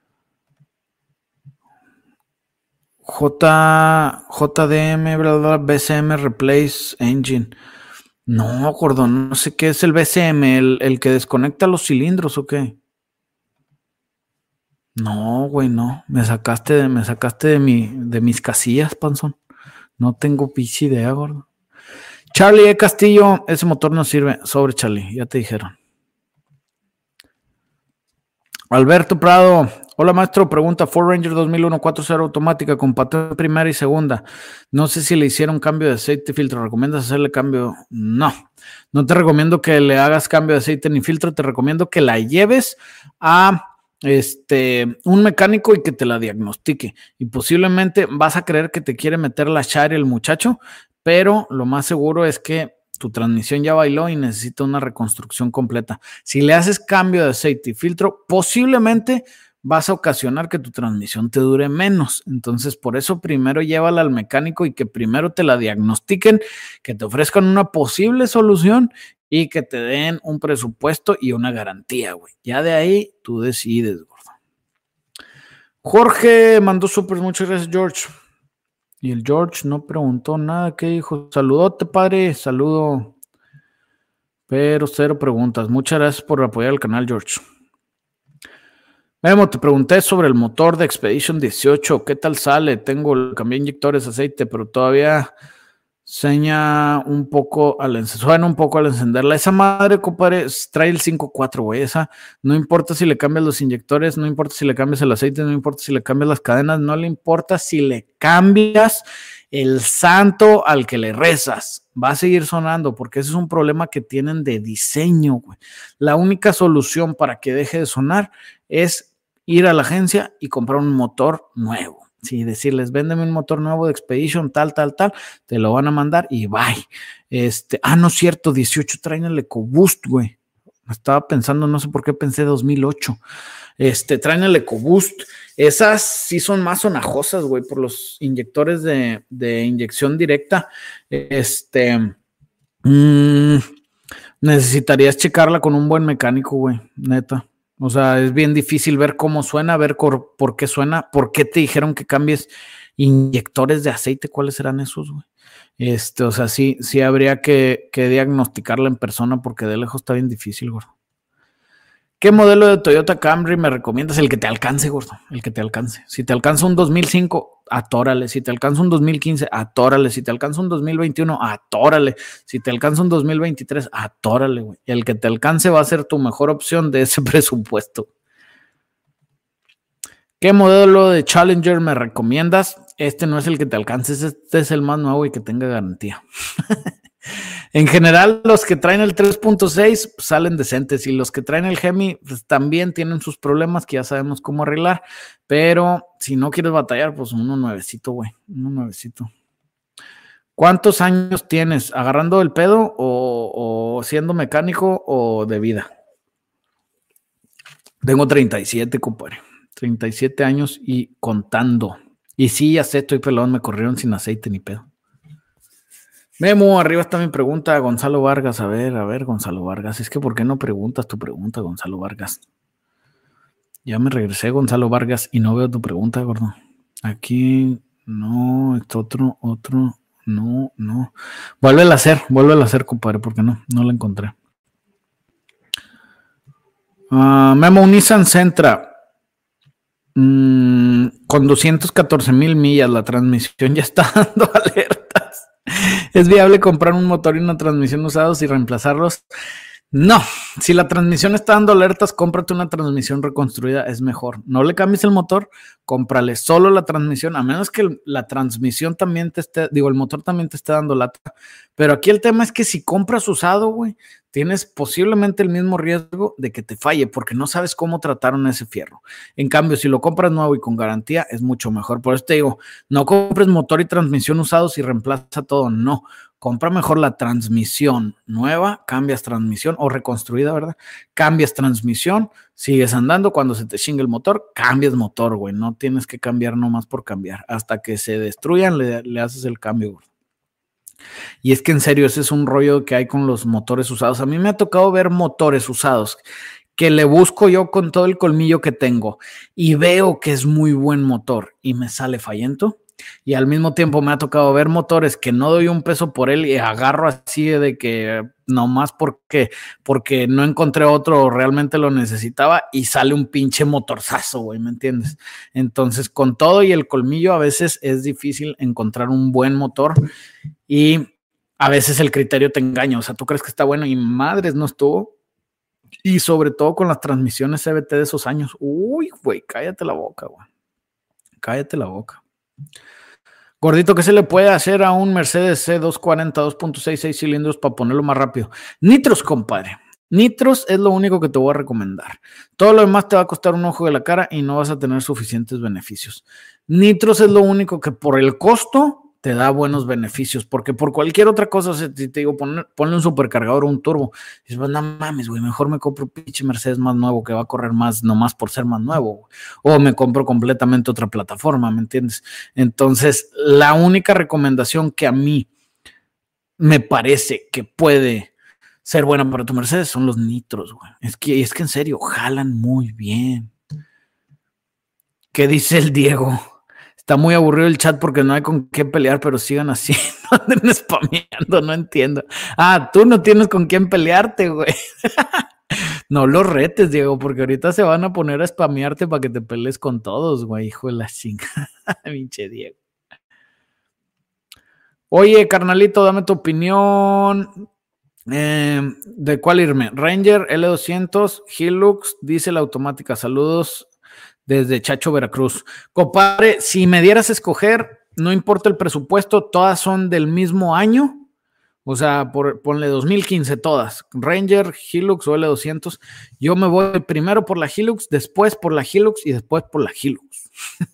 JDM, bla, bla, BCM Replace Engine. No, gordo, no sé qué es el BCM, el que desconecta los cilindros o qué. No, güey, no. Me sacaste de mis casillas, panzón. No tengo pinche idea, gordo. Charlie Castillo, ese motor no sirve. Sobre, Charlie, ya te dijeron. Alberto Prado, hola maestro, pregunta, Ford Ranger 2001 4.0 automática con patrón primera y segunda. No sé si le hicieron cambio de aceite y filtro. ¿Recomiendas hacerle cambio? No te recomiendo que le hagas cambio de aceite ni filtro. Te recomiendo que la lleves a un mecánico y que te la diagnostique. Y posiblemente vas a creer que te quiere meter la share el muchacho, pero lo más seguro es que tu transmisión ya bailó y necesita una reconstrucción completa. Si le haces cambio de aceite y filtro, posiblemente vas a ocasionar que tu transmisión te dure menos. Entonces, por eso primero llévala al mecánico y que primero te la diagnostiquen, que te ofrezcan una posible solución y que te den un presupuesto y una garantía, güey. Ya de ahí tú decides, gordo. Jorge mandó súper, muchas gracias, George. Y el George no preguntó nada. ¿Qué dijo? Saludote, padre. Saludo. Pero cero preguntas. Muchas gracias por apoyar el canal, George. Memo, te pregunté sobre el motor de Expedition 18. ¿Qué tal sale? Cambié inyectores de aceite, pero todavía suena un poco al encenderla. Esa madre, compadre, trae el 5.4, güey. Esa, no importa si le cambias los inyectores, no importa si le cambias el aceite, no importa si le cambias las cadenas, no le importa si le cambias el santo al que le rezas. Va a seguir sonando porque ese es un problema que tienen de diseño, güey. La única solución para que deje de sonar es ir a la agencia y comprar un motor nuevo. Sí, decirles, véndeme un motor nuevo de Expedition, tal, te lo van a mandar y bye. No es cierto, 18 traen el EcoBoost, güey. Estaba pensando, no sé por qué pensé 2008. Traen el EcoBoost. Esas sí son más sonajosas, güey, por los inyectores de inyección directa. Necesitarías checarla con un buen mecánico, güey, neta. O sea, es bien difícil ver cómo suena, ver por qué suena, por qué te dijeron que cambies inyectores de aceite, ¿cuáles serán esos, güey? O sea, sí habría que diagnosticarla en persona porque de lejos está bien difícil, gordo. ¿Qué modelo de Toyota Camry me recomiendas? El que te alcance, gordo, el que te alcance. Si te alcanza un 2005, atórale. Si te alcanza un 2015, atórale. Si te alcanza un 2021, atórale. Si te alcanza un 2023, atórale, güey. El que te alcance va a ser tu mejor opción de ese presupuesto. ¿Qué modelo de Challenger me recomiendas? Este no es el que te alcance, este es el más nuevo y que tenga garantía. En general, los que traen el 3.6 pues, salen decentes y los que traen el Hemi pues, también tienen sus problemas que ya sabemos cómo arreglar, pero si no quieres batallar, pues uno nuevecito, güey, uno nuevecito. ¿Cuántos años tienes? ¿Agarrando el pedo o siendo mecánico o de vida? Tengo 37, compadre. 37 años y contando. Y sí, ya sé, estoy pelón, me corrieron sin aceite ni pedo. Memo, arriba está mi pregunta, Gonzalo Vargas. A ver, Gonzalo Vargas. Es que ¿por qué no preguntas tu pregunta, Gonzalo Vargas? Ya me regresé, Gonzalo Vargas, y no veo tu pregunta, gordo. Aquí, no, esto otro, no. Vuélvela a hacer, compadre, porque no la encontré. Memo, un Nissan Sentra. Con 214,000 millas, la transmisión ya está dando alertas. ¿Es viable comprar un motor y una transmisión usados y reemplazarlos? No, si la transmisión está dando alertas, cómprate una transmisión reconstruida, es mejor. No le cambies el motor, cómprale solo la transmisión, a menos que la transmisión también el motor también te esté dando lata. Pero aquí el tema es que si compras usado, güey, tienes posiblemente el mismo riesgo de que te falle porque no sabes cómo trataron ese fierro. En cambio, si lo compras nuevo y con garantía, es mucho mejor. Por eso te digo, no compres motor y transmisión usados y reemplaza todo, no. Compra mejor la transmisión nueva, cambias transmisión o reconstruida, ¿verdad? Cambias transmisión, sigues andando, cuando se te chingue el motor, cambias motor, güey. No tienes que cambiar nomás por cambiar. Hasta que se destruyan, le haces el cambio, güey. Y es que en serio, ese es un rollo que hay con los motores usados. A mí me ha tocado ver motores usados que le busco yo con todo el colmillo que tengo y veo que es muy buen motor y me sale fallento. Y al mismo tiempo me ha tocado ver motores que no doy un peso por él y agarro así de que nomás porque no encontré otro, realmente lo necesitaba y sale un pinche motorzazo, güey, ¿me entiendes? Entonces, con todo y el colmillo a veces es difícil encontrar un buen motor y a veces el criterio te engaña, o sea, tú crees que está bueno y madres no estuvo. Y sobre todo con las transmisiones CVT de esos años. Uy, güey, cállate la boca, güey. Cállate la boca. Gordito, ¿qué se le puede hacer a un Mercedes C240 2.66 cilindros para ponerlo más rápido? Nitros, compadre. Nitros es lo único que te voy a recomendar. Todo lo demás te va a costar un ojo de la cara y no vas a tener suficientes beneficios. Nitros es lo único que por el costo te da buenos beneficios, porque por cualquier otra cosa, si te digo, ponle un supercargador o un turbo, y dices, no mames, güey, mejor me compro un pinche Mercedes más nuevo que va a correr más, nomás por ser más nuevo, o me compro completamente otra plataforma, ¿me entiendes? Entonces, la única recomendación que a mí me parece que puede ser buena para tu Mercedes son los nitros, güey. Es que en serio, jalan muy bien. ¿Qué dice el Diego? Está muy aburrido el chat porque no hay con qué pelear, pero sigan así, no anden spameando, no entiendo. Ah, tú no tienes con quién pelearte, güey. No los retes, Diego, porque ahorita se van a poner a spamearte para que te pelees con todos, güey, hijo de la chingada, pinche Diego. Oye, carnalito, dame tu opinión. ¿De cuál irme? Ranger, L200, Hilux, Diesel automática. Saludos desde Chacho, Veracruz. Compadre, si me dieras a escoger, no importa el presupuesto, todas son del mismo año. O sea, ponle 2015 todas. Ranger, Hilux o L200. Yo me voy primero por la Hilux, después por la Hilux y después por la Hilux.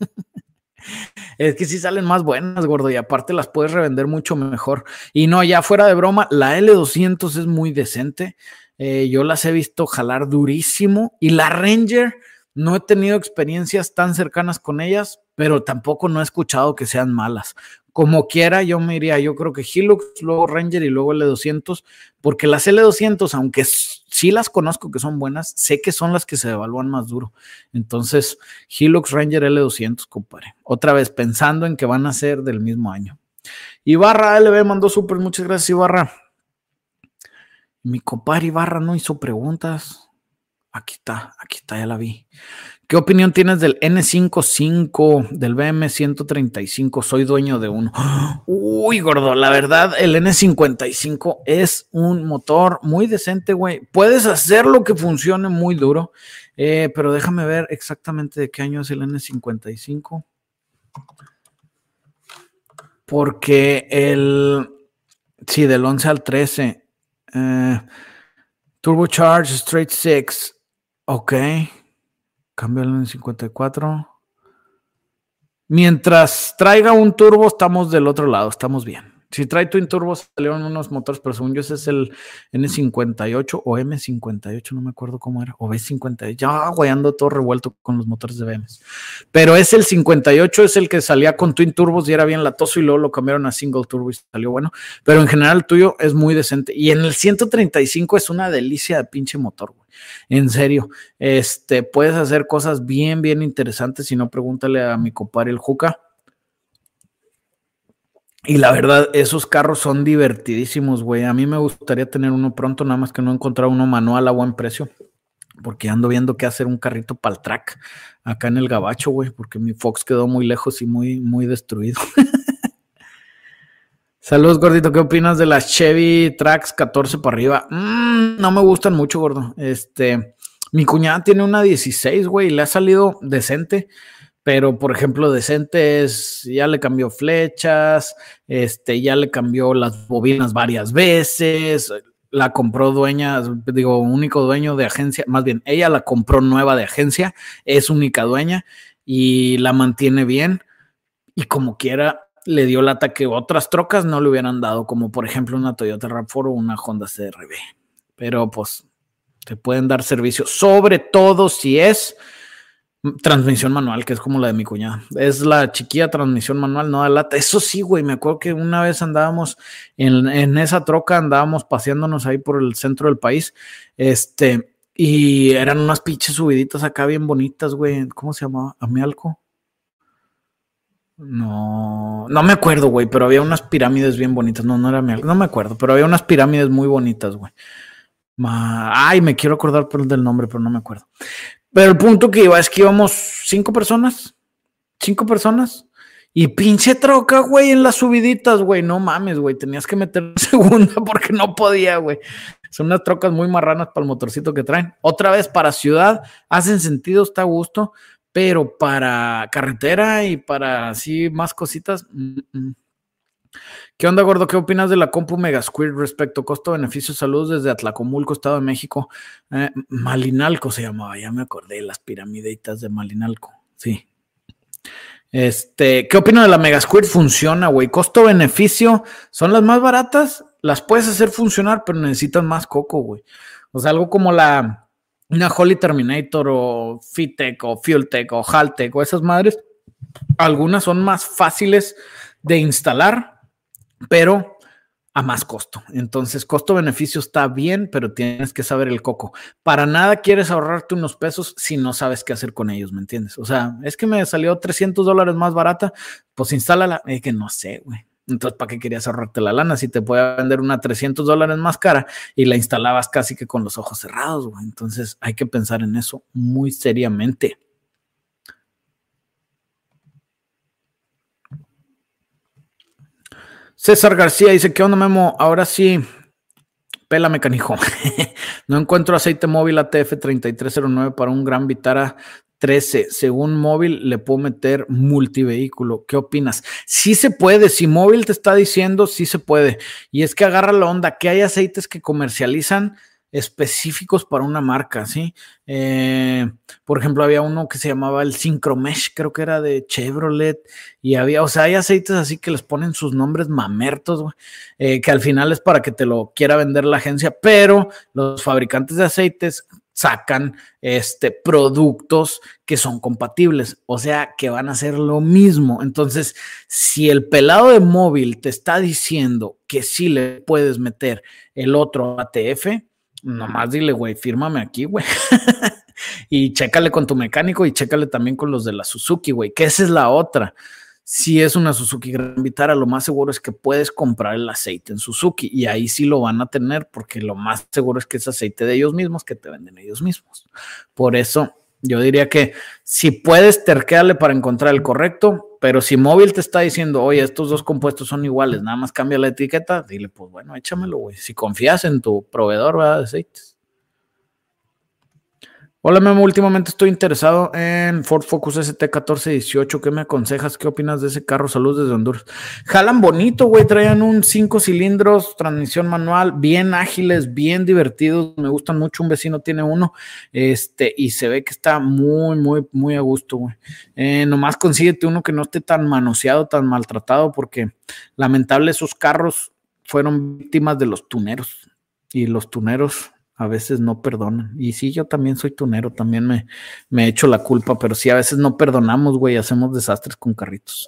Es que sí salen más buenas, gordo, y aparte las puedes revender mucho mejor. Y no, ya fuera de broma, la L200 es muy decente. Yo las he visto jalar durísimo. Y la Ranger, no he tenido experiencias tan cercanas con ellas, pero tampoco no he escuchado que sean malas. Como quiera, yo me iría, yo creo que Hilux, luego Ranger y luego L200, porque las L200, aunque sí las conozco que son buenas, sé que son las que se evalúan más duro. Entonces, Hilux, Ranger, L200, compadre. Otra vez, pensando en que van a ser del mismo año. Ibarra LB mandó súper, muchas gracias, Ibarra. Mi compadre Ibarra no hizo preguntas. Aquí está, ya la vi. ¿Qué opinión tienes del N55, del BM135? Soy dueño de uno. Uy, gordo, la verdad, el N55 es un motor muy decente, güey. Puedes hacerlo que funcione muy duro, pero déjame ver exactamente de qué año es el N55. Porque sí, del 11 al 13. Turbocharged Straight 6. Ok. Cambio el N54. Mientras traiga un turbo, estamos del otro lado, estamos bien. Si trae Twin Turbo, salieron unos motores, pero según yo ese es el N58 o M58, no me acuerdo cómo era, o B58. Ya, güey, ando todo revuelto con los motores de BMs. Pero es el 58, es el que salía con Twin Turbos y era bien latoso y luego lo cambiaron a Single Turbo y salió bueno. Pero en general el tuyo es muy decente. Y en el 135 es una delicia de pinche motor, güey. En serio, puedes hacer cosas bien, bien interesantes. Si no, pregúntale a mi compadre el Juca. Y la verdad, esos carros son divertidísimos, güey. A mí me gustaría tener uno pronto, nada más que no he encontrado uno manual a buen precio, porque ando viendo qué hacer un carrito para el track acá en el Gabacho, güey, porque mi Fox quedó muy lejos y muy, muy destruido. Saludos, gordito. ¿Qué opinas de las Chevy Trax 14 para arriba? No me gustan mucho, gordo. Mi cuñada tiene una 16, güey, y le ha salido decente. Pero, por ejemplo, decente es, ya le cambió flechas, ya le cambió las bobinas varias veces, la compró único dueño de agencia, más bien, ella la compró nueva de agencia, es única dueña y la mantiene bien y como quiera le dio lata que otras trocas no le hubieran dado, como por ejemplo una Toyota RAV4 o una Honda CR-V. Pero pues te pueden dar servicio, sobre todo si es transmisión manual, que es como la de mi cuñada. Es la chiquilla transmisión manual, no da lata. Eso sí, güey, me acuerdo que una vez andábamos en esa troca, andábamos paseándonos ahí por el centro del país, y eran unas pinches subiditas acá bien bonitas, güey. ¿Cómo se llamaba? ¿Amialco? No me acuerdo, güey, pero había unas pirámides bien bonitas. No era Amialco, no me acuerdo, pero había unas pirámides muy bonitas, güey. Ay, me quiero acordar del nombre, pero no me acuerdo. Pero el punto que iba es que íbamos 5 personas y pinche troca, güey, en las subiditas, güey, no mames, güey, tenías que meter segunda porque no podía, güey. Son unas trocas muy marranas para el motorcito que traen. Otra vez para ciudad, hacen sentido, está a gusto, pero para carretera y para así más cositas. ¿Qué onda, gordo? ¿Qué opinas de la compu Mega Squirt respecto costo-beneficio? Saludos desde Atlacomulco, Estado de México. Malinalco se llamaba, ya me acordé, las piramiditas de Malinalco. Sí. ¿Qué opino de la Mega Squirt? Funciona, güey. Costo-beneficio, son las más baratas, las puedes hacer funcionar, pero necesitas más coco, güey. O sea, algo como una Holy Terminator o Fitec o Fueltec o Haltec o esas madres, algunas son más fáciles de instalar, pero a más costo. Entonces, costo-beneficio está bien, pero tienes que saber el coco. Para nada quieres ahorrarte unos pesos si no sabes qué hacer con ellos, ¿me entiendes? O sea, es que me salió $300 más barata, pues instálala. Es que no sé, güey. Entonces, ¿para qué querías ahorrarte la lana si te puede vender una $300 más cara y la instalabas casi que con los ojos cerrados, güey? Entonces, hay que pensar en eso muy seriamente. César García dice, ¿qué onda, Memo? Ahora sí, pélame, canijo. No encuentro aceite móvil ATF 3309 para un Gran Vitara 13. Según móvil, le puedo meter multivehículo. ¿Qué opinas? Sí se puede. Si móvil te está diciendo, sí se puede. Y es que agarra la onda, que hay aceites que comercializan específicos para una marca, ¿sí? Por ejemplo, había uno que se llamaba el Syncromesh, creo que era de Chevrolet, y había, o sea, hay aceites así que les ponen sus nombres mamertos, güey, que al final es para que te lo quiera vender la agencia, pero los fabricantes de aceites sacan productos que son compatibles, o sea, que van a hacer lo mismo. Entonces, si el pelado de móvil te está diciendo que sí le puedes meter el otro ATF, nomás dile, güey, fírmame aquí, güey. Y chécale con tu mecánico y chécale también con los de la Suzuki, güey, que esa es la otra. Si es una Suzuki Gran Vitara, lo más seguro es que puedes comprar el aceite en Suzuki y ahí sí lo van a tener porque lo más seguro es que es aceite de ellos mismos que te venden ellos mismos. Por eso yo diría que si puedes, terquéale para encontrar el correcto, pero si móvil te está diciendo, oye, estos dos compuestos son iguales, nada más cambia la etiqueta, dile, pues bueno, échamelo, güey. Si confías en tu proveedor, ¿verdad? De aceites. Hola, Memo, últimamente estoy interesado en Ford Focus ST 1418. ¿Qué me aconsejas? ¿Qué opinas de ese carro? Saludos desde Honduras. Jalan bonito, güey. Traían un 5 cilindros, transmisión manual, bien ágiles, bien divertidos. Me gustan mucho. Un vecino tiene uno, y se ve que está muy, muy, muy a gusto, güey. Nomás consíguete uno que no esté tan manoseado, tan maltratado, porque lamentable esos carros fueron víctimas de los tuneros. Y los tuneros a veces no perdonan. Y sí, yo también soy tunero, también me echo la culpa, pero sí, a veces no perdonamos, güey, hacemos desastres con carritos.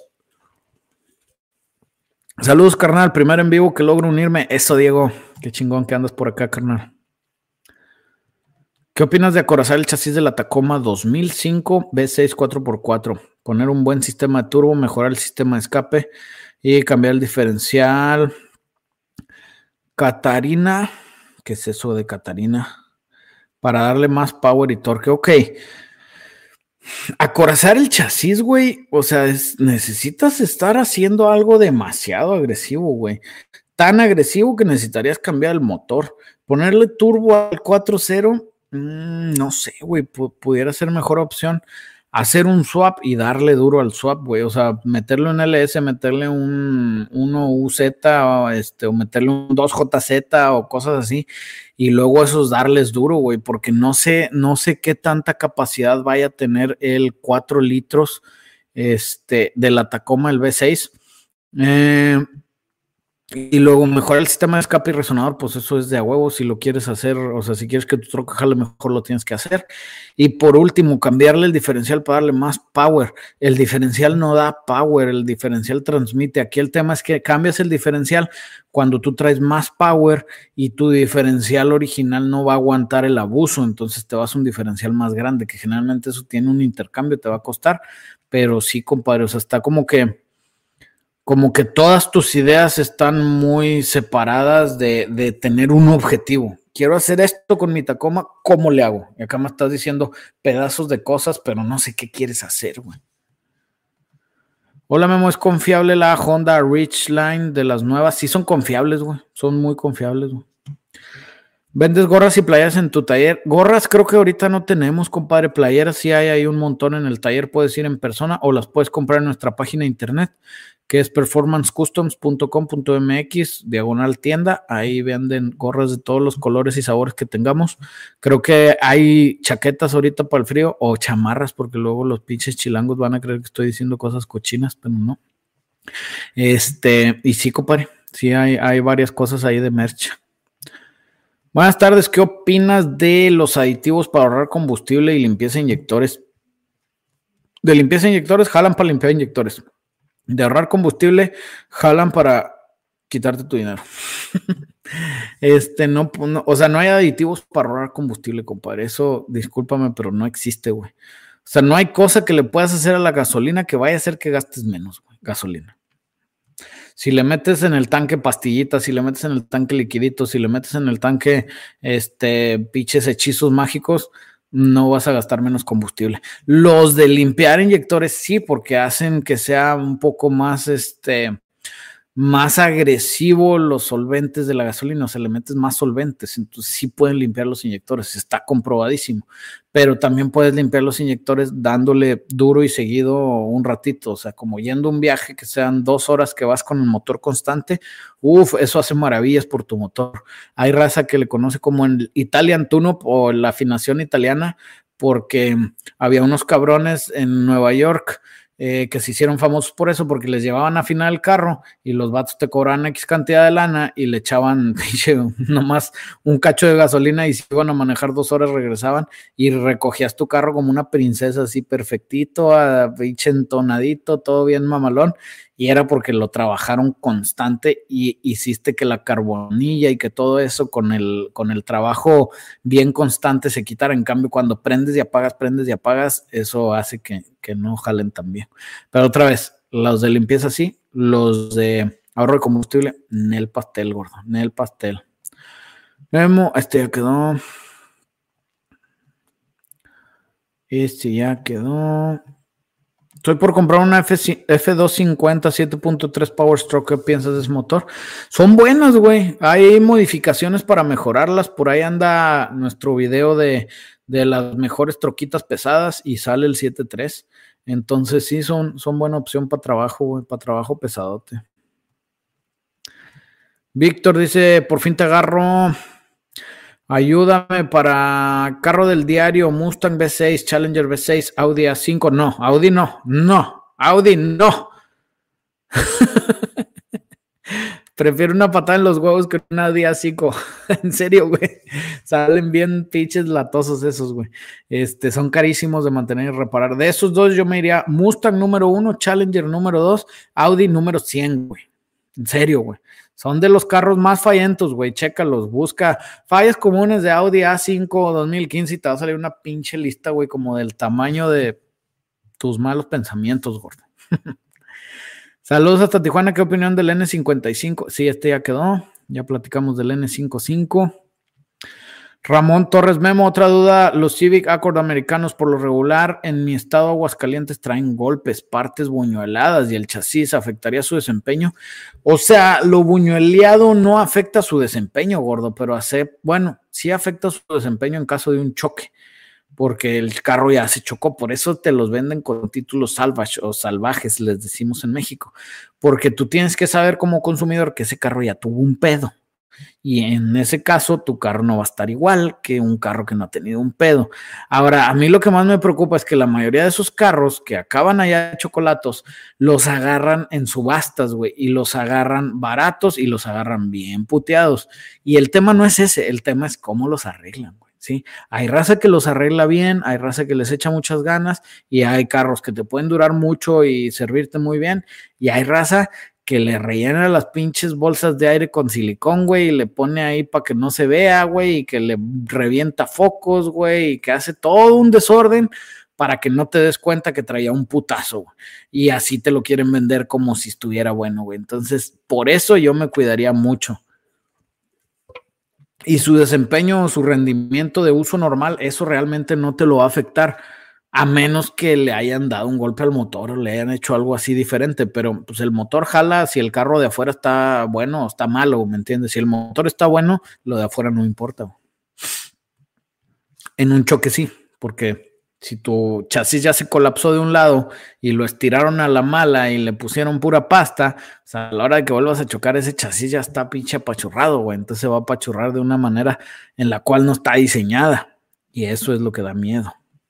Saludos, carnal, primer en vivo que logro unirme. Eso, Diego, qué chingón que andas por acá, carnal. ¿Qué opinas de acorazar el chasis de la Tacoma 2005 V6 4x4? Poner un buen sistema de turbo, mejorar el sistema de escape y cambiar el diferencial. Catarina, ¿qué es eso de Catarina? Para darle más power y torque. Ok. Acorazar el chasis, güey. O sea, necesitas estar haciendo algo demasiado agresivo, güey. Tan agresivo que necesitarías cambiar el motor. Ponerle turbo al 4.0, no sé, güey. Pudiera ser mejor opción. Hacer un swap y darle duro al swap, güey. O sea, meterle un LS, meterle un 1UZ o meterle un 2JZ o cosas así. Y luego esos darles duro, güey. Porque no sé qué tanta capacidad vaya a tener el 4 litros de la Tacoma, el V6. Y luego mejorar el sistema de escape y resonador, pues eso es de a huevo si lo quieres hacer, o sea, si quieres que tu troca jale mejor lo tienes que hacer. Y por último, cambiarle el diferencial para darle más power. El diferencial no da power, el diferencial transmite. Aquí el tema es que cambias el diferencial cuando tú traes más power y tu diferencial original no va a aguantar el abuso, entonces te vas a un diferencial más grande, que generalmente eso tiene un intercambio, te va a costar, pero sí, compadre, o sea, está como que todas tus ideas están muy separadas de tener un objetivo. Quiero hacer esto con mi Tacoma, ¿cómo le hago? Y acá me estás diciendo pedazos de cosas, pero no sé qué quieres hacer, güey. Hola, Memo, ¿es confiable la Honda Ridgeline de las nuevas? Sí, son confiables, güey. Son muy confiables, güey. ¿Vendes gorras y playeras en tu taller? Gorras creo que ahorita no tenemos, compadre. Playeras sí hay un montón en el taller. Puedes ir en persona o las puedes comprar en nuestra página de internet, que es performancecustoms.com.mx/tienda. Ahí venden gorras de todos los colores y sabores que tengamos. Creo que hay chaquetas ahorita para el frío o chamarras, porque luego los pinches chilangos van a creer que estoy diciendo cosas cochinas, pero no. Y sí, compadre, sí hay varias cosas ahí de merch. Buenas tardes, ¿qué opinas de los aditivos para ahorrar combustible y limpieza de inyectores? De limpieza de inyectores, jalan para limpiar inyectores. De ahorrar combustible, jalan para quitarte tu dinero. No, o sea, no hay aditivos para ahorrar combustible, compadre. Eso, discúlpame, pero no existe, güey. O sea, no hay cosa que le puedas hacer a la gasolina que vaya a hacer que gastes menos, güey, gasolina. Si le metes en el tanque pastillitas, si le metes en el tanque liquidito, si le metes en el tanque, pinches hechizos mágicos, no vas a gastar menos combustible. Los de limpiar inyectores sí, porque hacen que sea un poco más, más agresivo los solventes de la gasolina, o sea, le metes más solventes, entonces sí pueden limpiar los inyectores, está comprobadísimo, pero también puedes limpiar los inyectores dándole duro y seguido un ratito, o sea, como yendo un viaje que sean 2 horas que vas con el motor constante, eso hace maravillas por tu motor. Hay raza que le conoce como el Italian Tune-Up o la afinación italiana, porque había unos cabrones en Nueva York que se hicieron famosos por eso, porque les llevaban a afinar el carro y los vatos te cobraban X cantidad de lana y le echaban nomás un cacho de gasolina y si iban a manejar 2 horas regresaban y recogías tu carro como una princesa así perfectito, pinche entonadito, todo bien mamalón, y era porque lo trabajaron constante y hiciste que la carbonilla y que todo eso con el trabajo bien constante se quitara. En cambio, cuando prendes y apagas, eso hace que no jalen tan bien. Pero otra vez, los de limpieza sí, los de ahorro de combustible, Nel pastel, gordo, Nel pastel. Memo, ya quedó. Ya quedó. Estoy por comprar una F250 7.3 Power Stroke. ¿Qué piensas de ese motor? Son buenas, güey. Hay modificaciones para mejorarlas. Por ahí anda nuestro video de las mejores troquitas pesadas y sale el 7.3. Entonces sí, son buena opción para trabajo, güey, para trabajo pesadote. Víctor dice, por fin te agarro. Ayúdame para carro del diario, Mustang V6, Challenger V6, Audi A5. No, Audi no. Audi no. Prefiero una patada en los huevos que una Audi A5. En serio, güey. Salen bien pinches latosos esos, güey. Son carísimos de mantener y reparar. De esos dos yo me iría Mustang número 1, Challenger número 2, Audi número 100, güey. En serio, güey. Son de los carros más fallentos, güey. Chécalos, busca fallas comunes de Audi A5 2015 y te va a salir una pinche lista, güey, como del tamaño de tus malos pensamientos, gordo. Saludos hasta Tijuana. ¿Qué opinión del N55? Sí, ya quedó. Ya platicamos del N55. Ramón Torres Memo, otra duda, los Civic Accord americanos por lo regular en mi estado Aguascalientes traen golpes, partes buñueladas y el chasis afectaría su desempeño. O sea, lo buñueleado no afecta su desempeño, gordo, pero sí afecta su desempeño en caso de un choque, porque el carro ya se chocó, por eso te los venden con títulos salvage o salvajes, les decimos en México, porque tú tienes que saber como consumidor que ese carro ya tuvo un pedo. Y en ese caso, tu carro no va a estar igual que un carro que no ha tenido un pedo. Ahora, a mí lo que más me preocupa es que la mayoría de esos carros que acaban allá de chocolatos, los agarran en subastas, güey, y los agarran baratos y los agarran bien puteados. Y el tema no es ese, el tema es cómo los arreglan, güey, ¿sí? Hay raza que los arregla bien, hay raza que les echa muchas ganas y hay carros que te pueden durar mucho y servirte muy bien y hay raza que le rellena las pinches bolsas de aire con silicón, güey, y le pone ahí para que no se vea, güey, y que le revienta focos, güey, y que hace todo un desorden para que no te des cuenta que traía un putazo, güey. Y así te lo quieren vender como si estuviera bueno, güey. Entonces, por eso yo me cuidaría mucho. Y su desempeño, su rendimiento de uso normal, eso realmente no te lo va a afectar, a menos que le hayan dado un golpe al motor o le hayan hecho algo así diferente, pero pues el motor jala si el carro de afuera está bueno o está malo, ¿me entiendes? Si el motor está bueno, lo de afuera no importa. En un choque sí, porque si tu chasis ya se colapsó de un lado y lo estiraron a la mala y le pusieron pura pasta, o sea, a la hora de que vuelvas a chocar ese chasis ya está pinche apachurrado, güey, entonces se va a apachurrar de una manera en la cual no está diseñada y eso es lo que da miedo.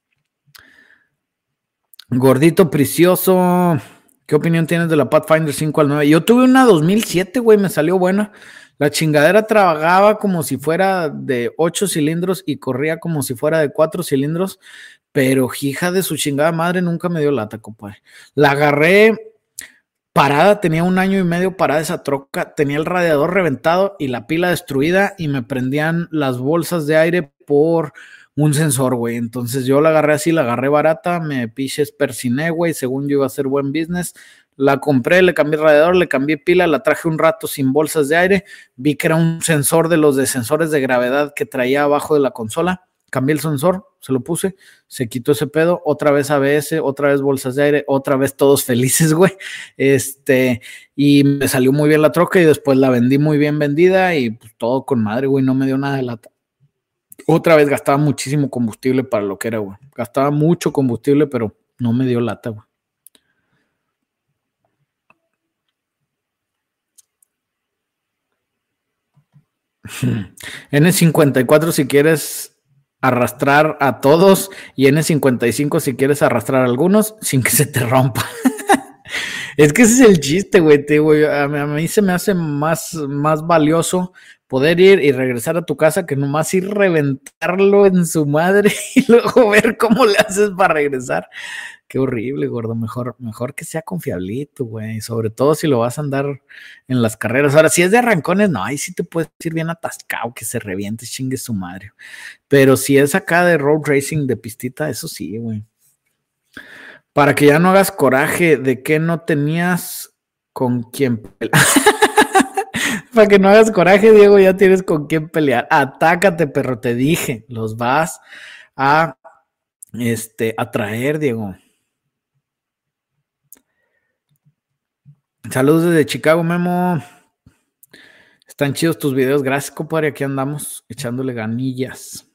Gordito Precioso, ¿qué opinión tienes de la Pathfinder 5 al 9? Yo tuve una 2007, güey, me salió buena. La chingadera trabajaba como si fuera de 8 cilindros y corría como si fuera de 4 cilindros, pero hija de su chingada madre nunca me dio lata, compadre. La agarré parada, tenía 1 año y medio parada esa troca, tenía el radiador reventado y la pila destruida y me prendían las bolsas de aire por un sensor, güey. Entonces yo la agarré así, la agarré barata, me piches persiné, güey, según yo iba a hacer buen business. La compré, le cambié el radiador, le cambié pila, la traje un rato sin bolsas de aire, vi que era un sensor de los de sensores de gravedad que traía abajo de la consola. Cambié el sensor, se lo puse, se quitó ese pedo, otra vez ABS, otra vez bolsas de aire, otra vez todos felices, güey. Y me salió muy bien la troca y después la vendí muy bien vendida y pues todo con madre, güey, no me dio nada de lata. Otra vez gastaba muchísimo combustible para lo que era, güey. Gastaba mucho combustible, pero no me dio lata, güey. N54 si quieres arrastrar a todos y N55 si quieres arrastrar a algunos sin que se te rompa. Es que ese es el chiste, güey. A mí se me hace más valioso poder ir y regresar a tu casa que nomás ir reventarlo en su madre y luego ver cómo le haces para regresar. Qué horrible, gordo. Mejor que sea confiablito, güey. Sobre todo si lo vas a andar en las carreras. Ahora, si es de arrancones, no, ahí sí te puedes ir bien atascado, que se reviente, chingue su madre. Pero si es acá de road racing, de pistita, eso sí, güey. Para que ya no hagas coraje de que no tenías con quién pelear. Para que no hagas coraje, Diego, ya tienes con quién pelear. Atácate, perro, te dije. Los vas a traer, Diego. Saludos desde Chicago, Memo. Están chidos tus videos. Gracias, compadre. Aquí andamos echándole ganillas.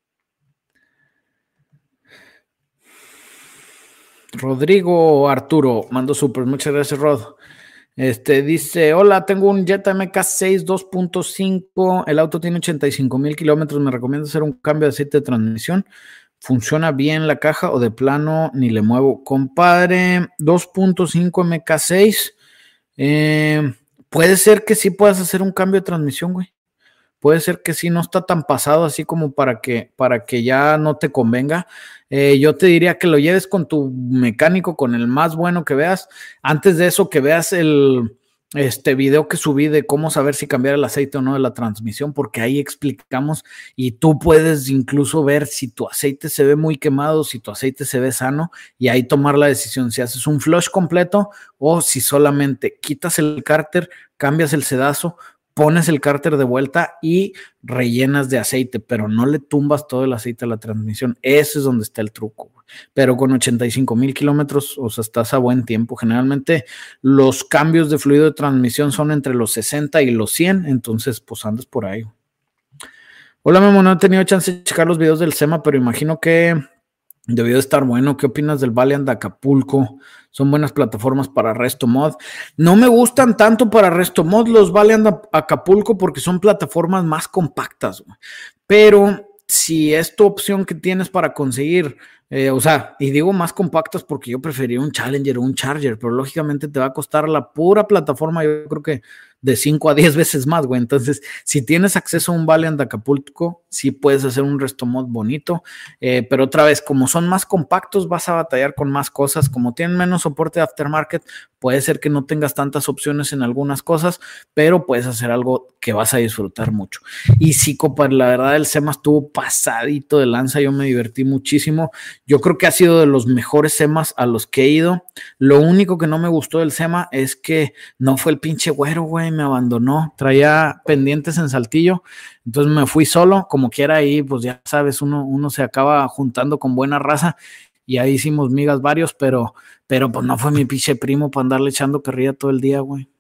Rodrigo Arturo mandó super. Muchas gracias, Rod. Dice, hola, tengo un Jetta MK6 2.5. El auto tiene 85,000 kilómetros. ¿Me recomienda hacer un cambio de aceite de transmisión? ¿Funciona bien la caja o de plano ni le muevo? Compadre, 2.5 MK6. Puede ser que sí puedas hacer un cambio de transmisión, güey. Puede ser que sí, no está tan pasado así como para que ya no te convenga. Yo te diría que lo lleves con tu mecánico, con el más bueno que veas. Antes de eso, que veas el video que subí de cómo saber si cambiar el aceite o no de la transmisión, porque ahí explicamos y tú puedes incluso ver si tu aceite se ve muy quemado, si tu aceite se ve sano y ahí tomar la decisión si haces un flush completo o si solamente quitas el cárter, cambias el sedazo, pones el cárter de vuelta y rellenas de aceite, pero no le tumbas todo el aceite a la transmisión. Ese es donde está el truco. Pero con 85,000 kilómetros, o sea, estás a buen tiempo. Generalmente los cambios de fluido de transmisión son entre los 60 y los 100, entonces pues andas por ahí. Hola, Memo, no he tenido chance de checar los videos del SEMA, pero imagino que debió de estar bueno. ¿Qué opinas del Valiant de Acapulco? Son buenas plataformas para Resto Mod. No me gustan tanto para Resto Mod los Valiant Acapulco porque son plataformas más compactas, güey. Pero si es tu opción que tienes para conseguir, y digo más compactas porque yo preferiría un Challenger o un Charger, pero lógicamente te va a costar la pura plataforma, yo creo que de 5 a 10 veces más, güey. Entonces, si tienes acceso a un Valiant de Acapulco, sí puedes hacer un Resto Mod bonito, pero otra vez, como son más compactos, vas a batallar con más cosas. Como tienen menos soporte de aftermarket, puede ser que no tengas tantas opciones en algunas cosas, pero puedes hacer algo que vas a disfrutar mucho. Y sí, compadre, la verdad, el SEMA estuvo pasadito de lanza, yo me divertí muchísimo. Yo creo que ha sido de los mejores SEMAs a los que he ido. Lo único que no me gustó del SEMA es que no fue el pinche güero, güey, me abandonó, traía pendientes en Saltillo, entonces me fui solo, como quiera ahí, pues ya sabes, uno se acaba juntando con buena raza y ahí hicimos migas varios, pero pues no fue mi pinche primo para andarle echando carrilla todo el día, güey.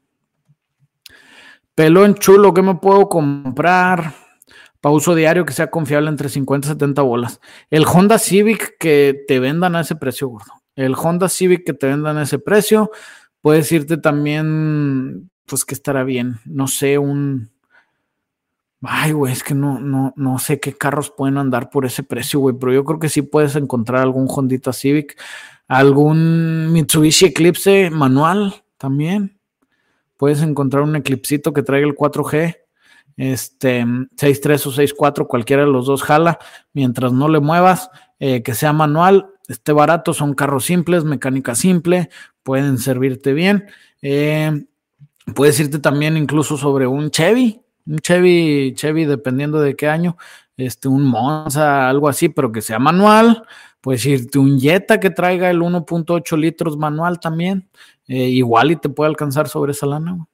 Pelón chulo, ¿qué me puedo comprar para uso diario que sea confiable entre 50 y 70 bolas? El Honda Civic que te vendan a ese precio, gordo. El Honda Civic que te vendan a ese precio. Puedes irte también, pues que estará bien, no sé, ay, güey, es que no sé qué carros pueden andar por ese precio, güey, pero yo creo que sí puedes encontrar algún Honda Civic, algún Mitsubishi Eclipse manual también. Puedes encontrar un Eclipsito que traiga el 4G, 6.3 o 6.4, cualquiera de los dos jala, mientras no le muevas, que sea manual. esté barato, son carros simples, mecánica simple, pueden servirte bien. Puedes irte también incluso sobre un Chevy dependiendo de qué año, un Monza, algo así, pero que sea manual. Puedes irte un Jetta que traiga el 1.8 litros manual también, igual y te puede alcanzar sobre esa lana, güey.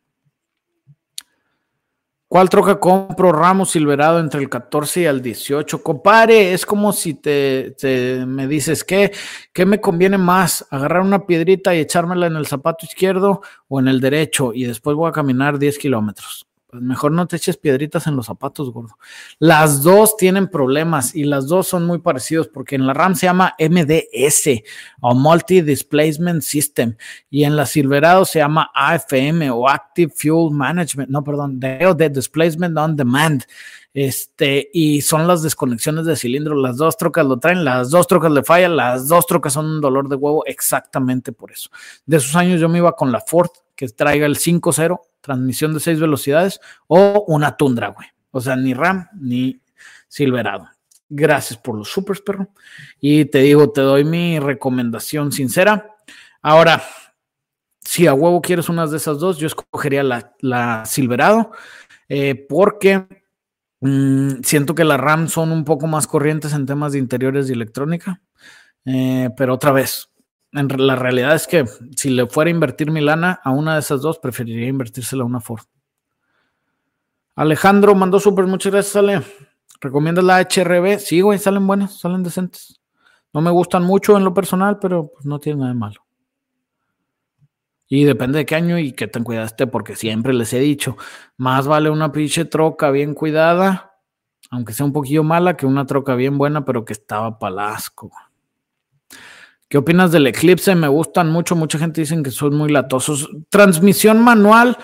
¿Cuál troca compro? Ramos Silverado entre el 14 y el 18. Compadre, es como si me dices, ¿qué me conviene más? ¿Agarrar una piedrita y echármela en el zapato izquierdo o en el derecho? Y después voy a caminar 10 kilómetros. Pues mejor no te eches piedritas en los zapatos, gordo. Las dos tienen problemas y las dos son muy parecidos porque en la RAM se llama MDS o Multi Displacement System y en la Silverado se llama AFM o Active Fuel Management, de Displacement on Demand. Y son las desconexiones de cilindro. Las dos trocas lo traen, las dos trocas le fallan, las dos trocas son un dolor de huevo exactamente por eso. De esos años yo me iba con la Ford que traiga el 5.0, transmisión de 6 velocidades o una Tundra, güey. O sea, ni RAM ni Silverado. Gracias por los supers, perro. Y te digo, te doy mi recomendación sincera. Ahora, si a huevo quieres unas de esas dos, yo escogería la Silverado porque siento que las RAM son un poco más corrientes en temas de interiores y electrónica. Pero otra vez, la realidad es que si le fuera a invertir mi lana a una de esas dos, preferiría invertírsela a una Ford. Alejandro mandó súper, muchas gracias, Ale. ¿Recomiendas la HRB? Sí, güey, salen buenas, salen decentes. No me gustan mucho en lo personal, pero pues no tiene nada de malo. Y depende de qué año y qué tan cuidada esté, porque siempre les he dicho, más vale una pinche troca bien cuidada, aunque sea un poquillo mala, que una troca bien buena, pero que estaba palasco. ¿Qué opinas del Eclipse? Me gustan mucho, mucha gente dice que son muy latosos. Transmisión manual,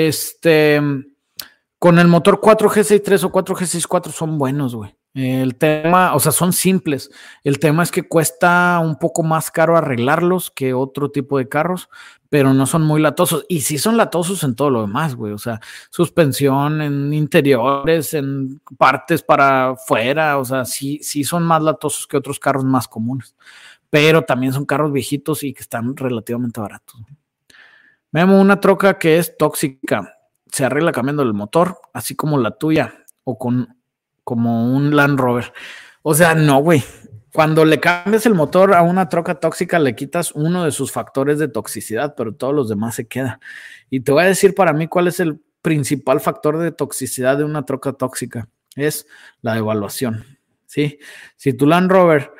con el motor 4G63 o 4G64 son buenos, güey. El tema, o sea, son simples. El tema es que cuesta un poco más caro arreglarlos que otro tipo de carros, pero no son muy latosos. Y sí son latosos en todo lo demás, güey. O sea, suspensión, en interiores, en partes para afuera. O sea, sí son más latosos que otros carros más comunes. Pero también son carros viejitos y que están relativamente baratos. Vemos una troca que es tóxica. Se arregla cambiando el motor, así como la tuya, o como un Land Rover. O sea, no, güey. Cuando le cambias el motor a una troca tóxica, le quitas uno de sus factores de toxicidad, pero todos los demás se quedan. Y te voy a decir para mí cuál es el principal factor de toxicidad de una troca tóxica. Es la devaluación, ¿sí? Si tu Land Rover,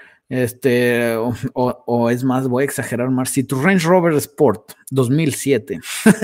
o es más, voy a exagerar más, si tu Range Rover Sport 2007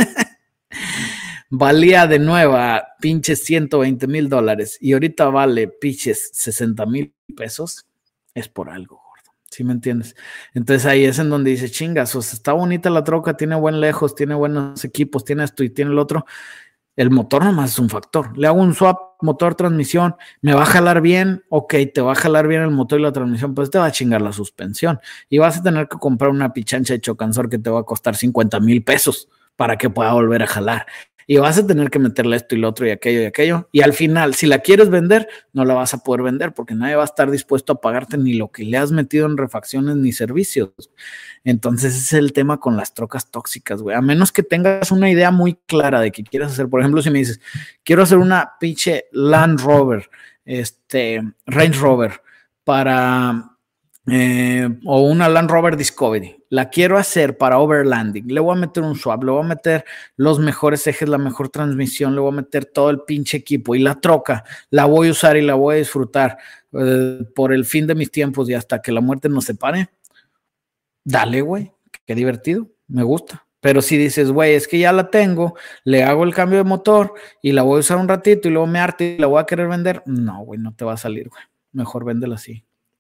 valía de nueva pinches $120,000 y ahorita vale pinches $60,000, es por algo, gordo. ¿Sí me entiendes? Entonces ahí es en donde dice, chingas, o sea, está bonita la troca, tiene buen lejos, tiene buenos equipos, tiene esto y tiene el otro. El motor nomás es un factor. Le hago un swap motor, transmisión, me va a jalar bien, ok, te va a jalar bien el motor y la transmisión, pues te va a chingar la suspensión y vas a tener que comprar una pichancha de chocanzor que te va a costar $50,000 para que pueda volver a jalar. Y vas a tener que meterle esto y lo otro y aquello. Y al final, si la quieres vender, no la vas a poder vender porque nadie va a estar dispuesto a pagarte ni lo que le has metido en refacciones ni servicios. Entonces, ese es el tema con las trocas tóxicas, güey. A menos que tengas una idea muy clara de qué quieres hacer. Por ejemplo, si me dices, quiero hacer una pinche Land Rover, Range Rover para... o una Land Rover Discovery, la quiero hacer para overlanding, le voy a meter un swap, le voy a meter los mejores ejes, la mejor transmisión, le voy a meter todo el pinche equipo y la troca, la voy a usar y la voy a disfrutar por el fin de mis tiempos y hasta que la muerte nos separe. Dale, güey, qué divertido, me gusta. Pero si dices, güey, es que ya la tengo, le hago el cambio de motor y la voy a usar un ratito y luego me harté y la voy a querer vender, no, güey, no te va a salir, güey, mejor véndela así.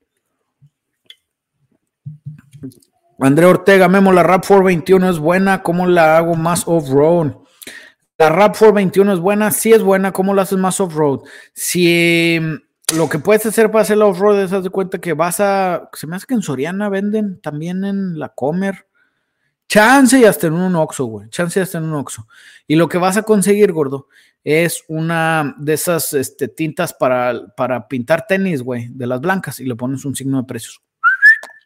André Ortega, Memo, la RAV4 21 es buena, ¿cómo la hago más off-road? La RAV4 21 es buena, sí es buena, ¿cómo la haces más off-road? Si lo que puedes hacer para hacer la off-road es, haz de cuenta que se me hace que en Soriana venden, también en la Comer, chance y hasta en un Oxxo, güey, chance y hasta en un Oxxo. Y lo que vas a conseguir, gordo, es una de esas tintas para pintar tenis, güey, de las blancas, y le pones un signo de precios.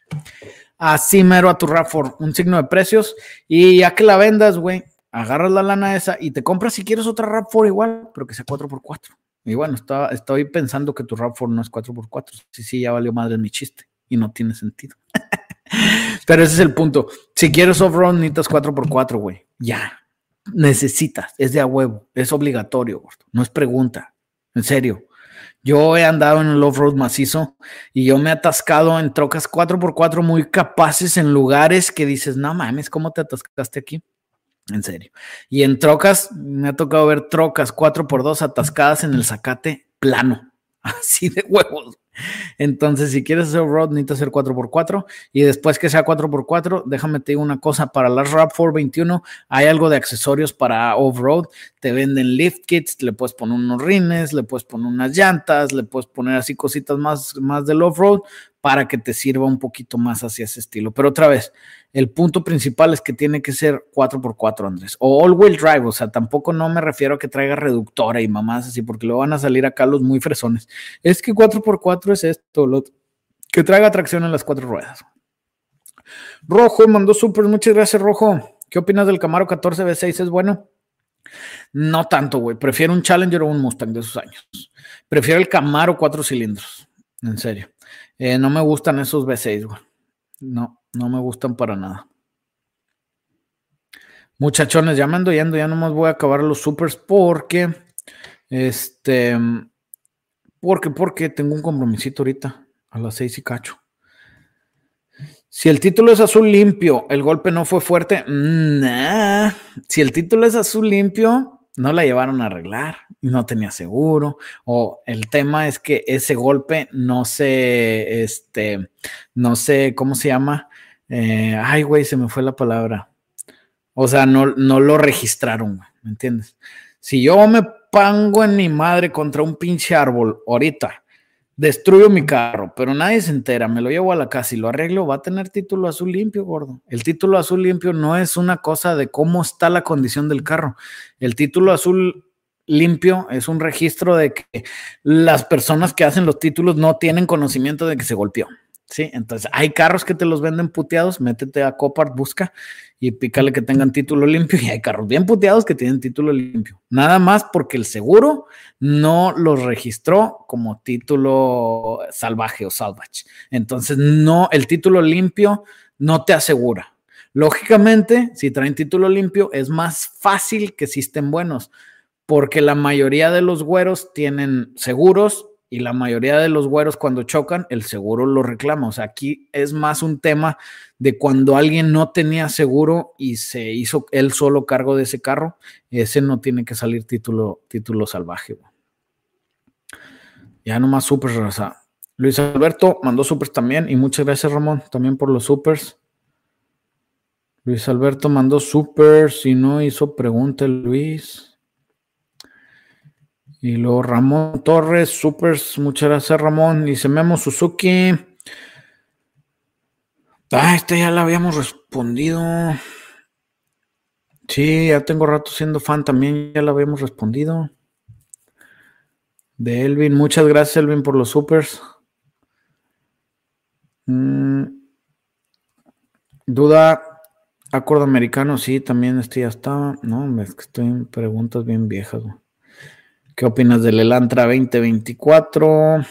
Así mero a tu RAV4, un signo de precios, y ya que la vendas, güey, agarras la lana esa y te compras si quieres otra RAV4 igual, pero que sea 4x4. Y bueno, estoy pensando que tu RAV4 no es 4x4. Sí, ya valió madre mi chiste y no tiene sentido. Pero ese es el punto. Si quieres off-road, necesitas 4x4, güey. Ya. Necesitas. Es de a huevo. Es obligatorio, gordo. No es pregunta. En serio. Yo he andado en el off-road macizo y yo me he atascado en trocas 4x4 muy capaces en lugares que dices, no mames, ¿cómo te atascaste aquí? En serio. Y en trocas, me ha tocado ver trocas 4x2 atascadas en el zacate plano. Así de huevos. Entonces, si quieres hacer off-road, necesitas hacer 4x4 y después que sea 4x4, déjame te digo una cosa, para las RAV4 21 hay algo de accesorios para off-road, te venden lift kits, le puedes poner unos rines, le puedes poner unas llantas, le puedes poner así cositas más del off-road para que te sirva un poquito más hacia ese estilo. Pero otra vez, el punto principal es que tiene que ser 4x4, Andrés, o all-wheel drive, o sea, tampoco no me refiero a que traiga reductora y mamás así, porque luego van a salir acá los muy fresones. Es que 4x4 es esto, que traiga tracción en las 4 ruedas. Rojo mandó súper, muchas gracias, Rojo. ¿Qué opinas del Camaro 14 V6? ¿Es bueno? No tanto, güey. Prefiero un Challenger o un Mustang de esos años. Prefiero el Camaro 4 cilindros, en serio. No me gustan esos V6, güey. No me gustan para nada. Muchachones, ya me ando yendo, ya nomás voy a acabar los supers porque tengo un compromisito ahorita a las 6 y cacho. Si el título es azul limpio, el golpe no fue fuerte, nah. Si el título es azul limpio, no la llevaron a arreglar, no tenía seguro, o el tema es que ese golpe no sé, ¿cómo se llama? Ay, güey, se me fue la palabra. O sea, no lo registraron, ¿me entiendes? Si yo me pongo en mi madre contra un pinche árbol ahorita, destruyo mi carro, pero nadie se entera, me lo llevo a la casa y lo arreglo, va a tener título azul limpio, gordo. El título azul limpio no es una cosa de cómo está la condición del carro. El título azul limpio es un registro de que las personas que hacen los títulos no tienen conocimiento de que se golpeó. Sí, entonces hay carros que te los venden puteados, métete a Copart, busca y pícale que tengan título limpio, y hay carros bien puteados que tienen título limpio, nada más porque el seguro no los registró como título salvaje o salvage. Entonces no, el título limpio no te asegura. Lógicamente, si traen título limpio es más fácil que sí estén buenos, porque la mayoría de los güeros tienen seguros y la mayoría de los güeros cuando chocan, el seguro lo reclama. O sea, aquí es más un tema de cuando alguien no tenía seguro y se hizo él solo cargo de ese carro, ese no tiene que salir título salvaje. Ya nomás súper raza. Luis Alberto mandó supers también y muchas gracias, Ramón, también por los supers. Luis Alberto mandó supers y no hizo pregunta, Luis. Y luego Ramón Torres, supers, muchas gracias, Ramón. Dice Memo Suzuki. Esta ya la habíamos respondido. Sí, ya tengo rato siendo fan también, ya la habíamos respondido. De Elvin, muchas gracias, Elvin, por los supers. Duda, acuerdo americano, sí, también ya estaba. No, es que estoy en preguntas bien viejas, güey. ¿Qué opinas del Elantra 2024?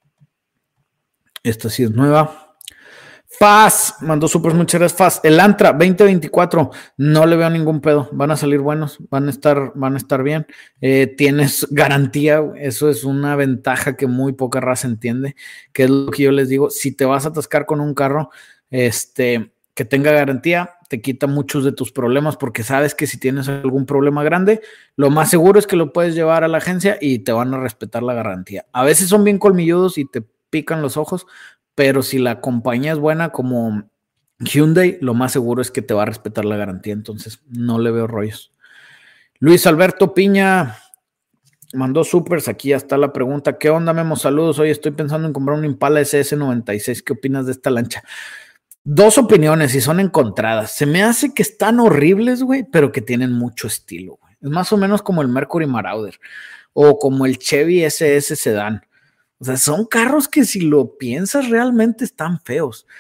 Esta sí es nueva. Faz, mandó súper muchas gracias, Faz. Elantra 2024, no le veo ningún pedo. Van a salir buenos, van a estar bien. Tienes garantía, eso es una ventaja que muy poca raza entiende, que es lo que yo les digo. Si te vas a atascar con un carro, que tenga garantía, te quita muchos de tus problemas, porque sabes que si tienes algún problema grande, lo más seguro es que lo puedes llevar a la agencia y te van a respetar la garantía. A veces son bien colmilludos y te pican los ojos, pero si la compañía es buena como Hyundai, lo más seguro es que te va a respetar la garantía, entonces no le veo rollos. Luis Alberto Piña mandó supers, aquí ya está la pregunta. ¿Qué onda, Memo? Saludos, hoy estoy pensando en comprar un Impala SS96, ¿qué opinas de esta lancha? Dos opiniones y son encontradas. Se me hace que están horribles, güey, pero que tienen mucho estilo, güey. Es más o menos como el Mercury Marauder o como el Chevy SS Sedan. O sea, son carros que si lo piensas realmente están feos,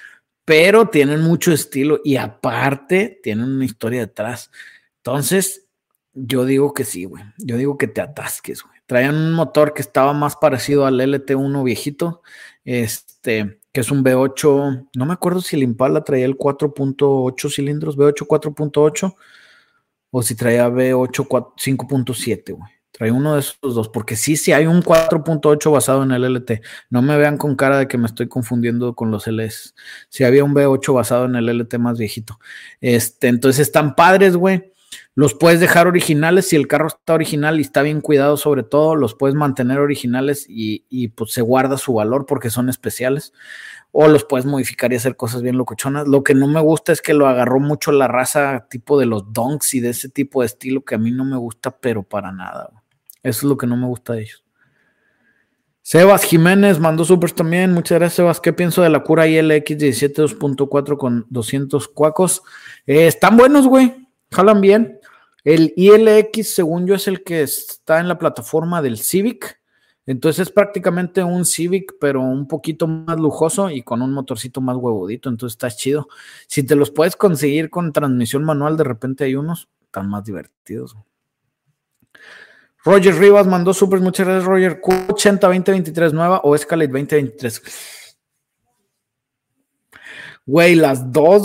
pero tienen mucho estilo y aparte tienen una historia detrás. Entonces, yo digo que sí, güey. Yo digo que te atasques, güey. Traían un motor que estaba más parecido al LT1 viejito, que es un V8, no me acuerdo si el Impala traía el 4.8 cilindros, V8 4.8, o si traía V8 5.7, güey. Traía uno de esos dos, porque sí hay un 4.8 basado en el LT. No me vean con cara de que me estoy confundiendo con los LS. Sí había un V8 basado en el LT más viejito. Entonces están padres, güey. Los puedes dejar originales si el carro está original y está bien cuidado, sobre todo, los puedes mantener originales y pues se guarda su valor porque son especiales. O los puedes modificar y hacer cosas bien locochonas. Lo que no me gusta es que lo agarró mucho la raza tipo de los donks y de ese tipo de estilo que a mí no me gusta, pero para nada, güey. Eso es lo que no me gusta de ellos. Sebas Jiménez mandó supers también. Muchas gracias, Sebas. ¿Qué pienso de la Cura ILX 17 2.4 con 200 cuacos? Están buenos, güey. Jalan bien. El ILX, según yo, es el que está en la plataforma del Civic. Entonces es prácticamente un Civic, pero un poquito más lujoso y con un motorcito más huevudito. Entonces está chido. Si te los puedes conseguir con transmisión manual, de repente hay unos tan más divertidos. Roger Rivas mandó super, muchas gracias, Roger. Q80 2023 nueva o Escalade 2023. Güey, las dos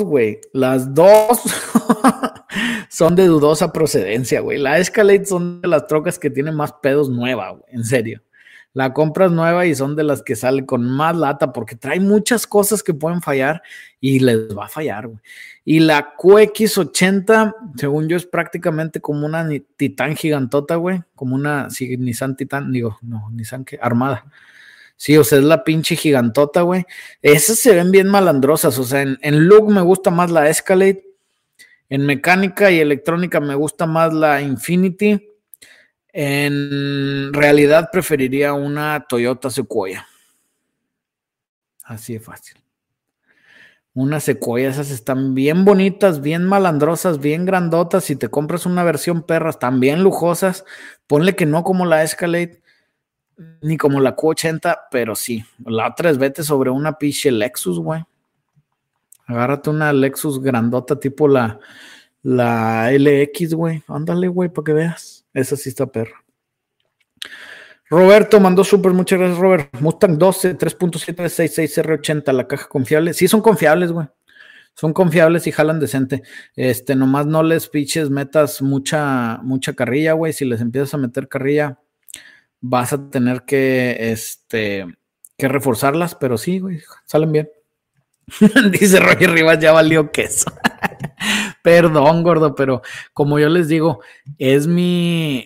son de dudosa procedencia, güey. La Escalade son de las trocas que tienen más pedos nueva, güey, en serio. La compras nueva y son de las que salen con más lata porque trae muchas cosas que pueden fallar y les va a fallar, güey. Y la QX80, según yo, es prácticamente como una Titán gigantota, güey. Como una Nissan Titán, Nissan Armada. Sí, o sea, es la pinche gigantota, güey. Esas se ven bien malandrosas, o sea, en look me gusta más la Escalade. En mecánica y electrónica me gusta más la Infiniti. En realidad preferiría una Toyota Sequoia. Así de fácil. Una Sequoia, esas están bien bonitas, bien malandrosas, bien grandotas. Si te compras una versión perra, están bien lujosas. Ponle que no como la Escalade, ni como la Q80, pero sí. La otra es vete sobre una pinche Lexus, güey. Agárrate una Lexus grandota tipo la LX, güey. Ándale, güey, para que veas. Esa sí está perra. Roberto mandó súper, muchas gracias, Robert. Mustang 12, 3.7 66R80, la caja confiable. Sí, son confiables, güey. Son confiables y jalan decente. Nomás no les piches, metas mucha carrilla, güey. Si les empiezas a meter carrilla, vas a tener que reforzarlas, pero sí, güey, salen bien. Dice Roger Rivas, ya valió queso. Perdón, gordo, pero como yo les digo, es mi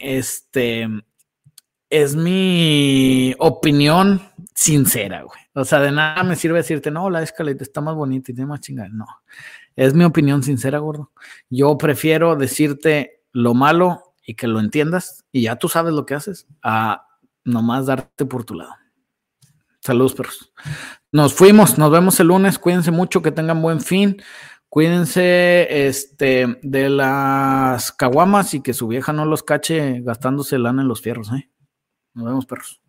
opinión sincera, güey. O sea, de nada me sirve decirte, no, la Escalade está más bonita y tiene más chingada. No, es mi opinión sincera, gordo. Yo prefiero decirte lo malo y que lo entiendas y ya tú sabes lo que haces, a nomás darte por tu lado. Saludos, perros. Nos fuimos, nos vemos el lunes. Cuídense mucho, que tengan buen fin. Cuídense de las caguamas y que su vieja no los cache gastándose lana en los fierros, ¿eh? Nos vemos, perros.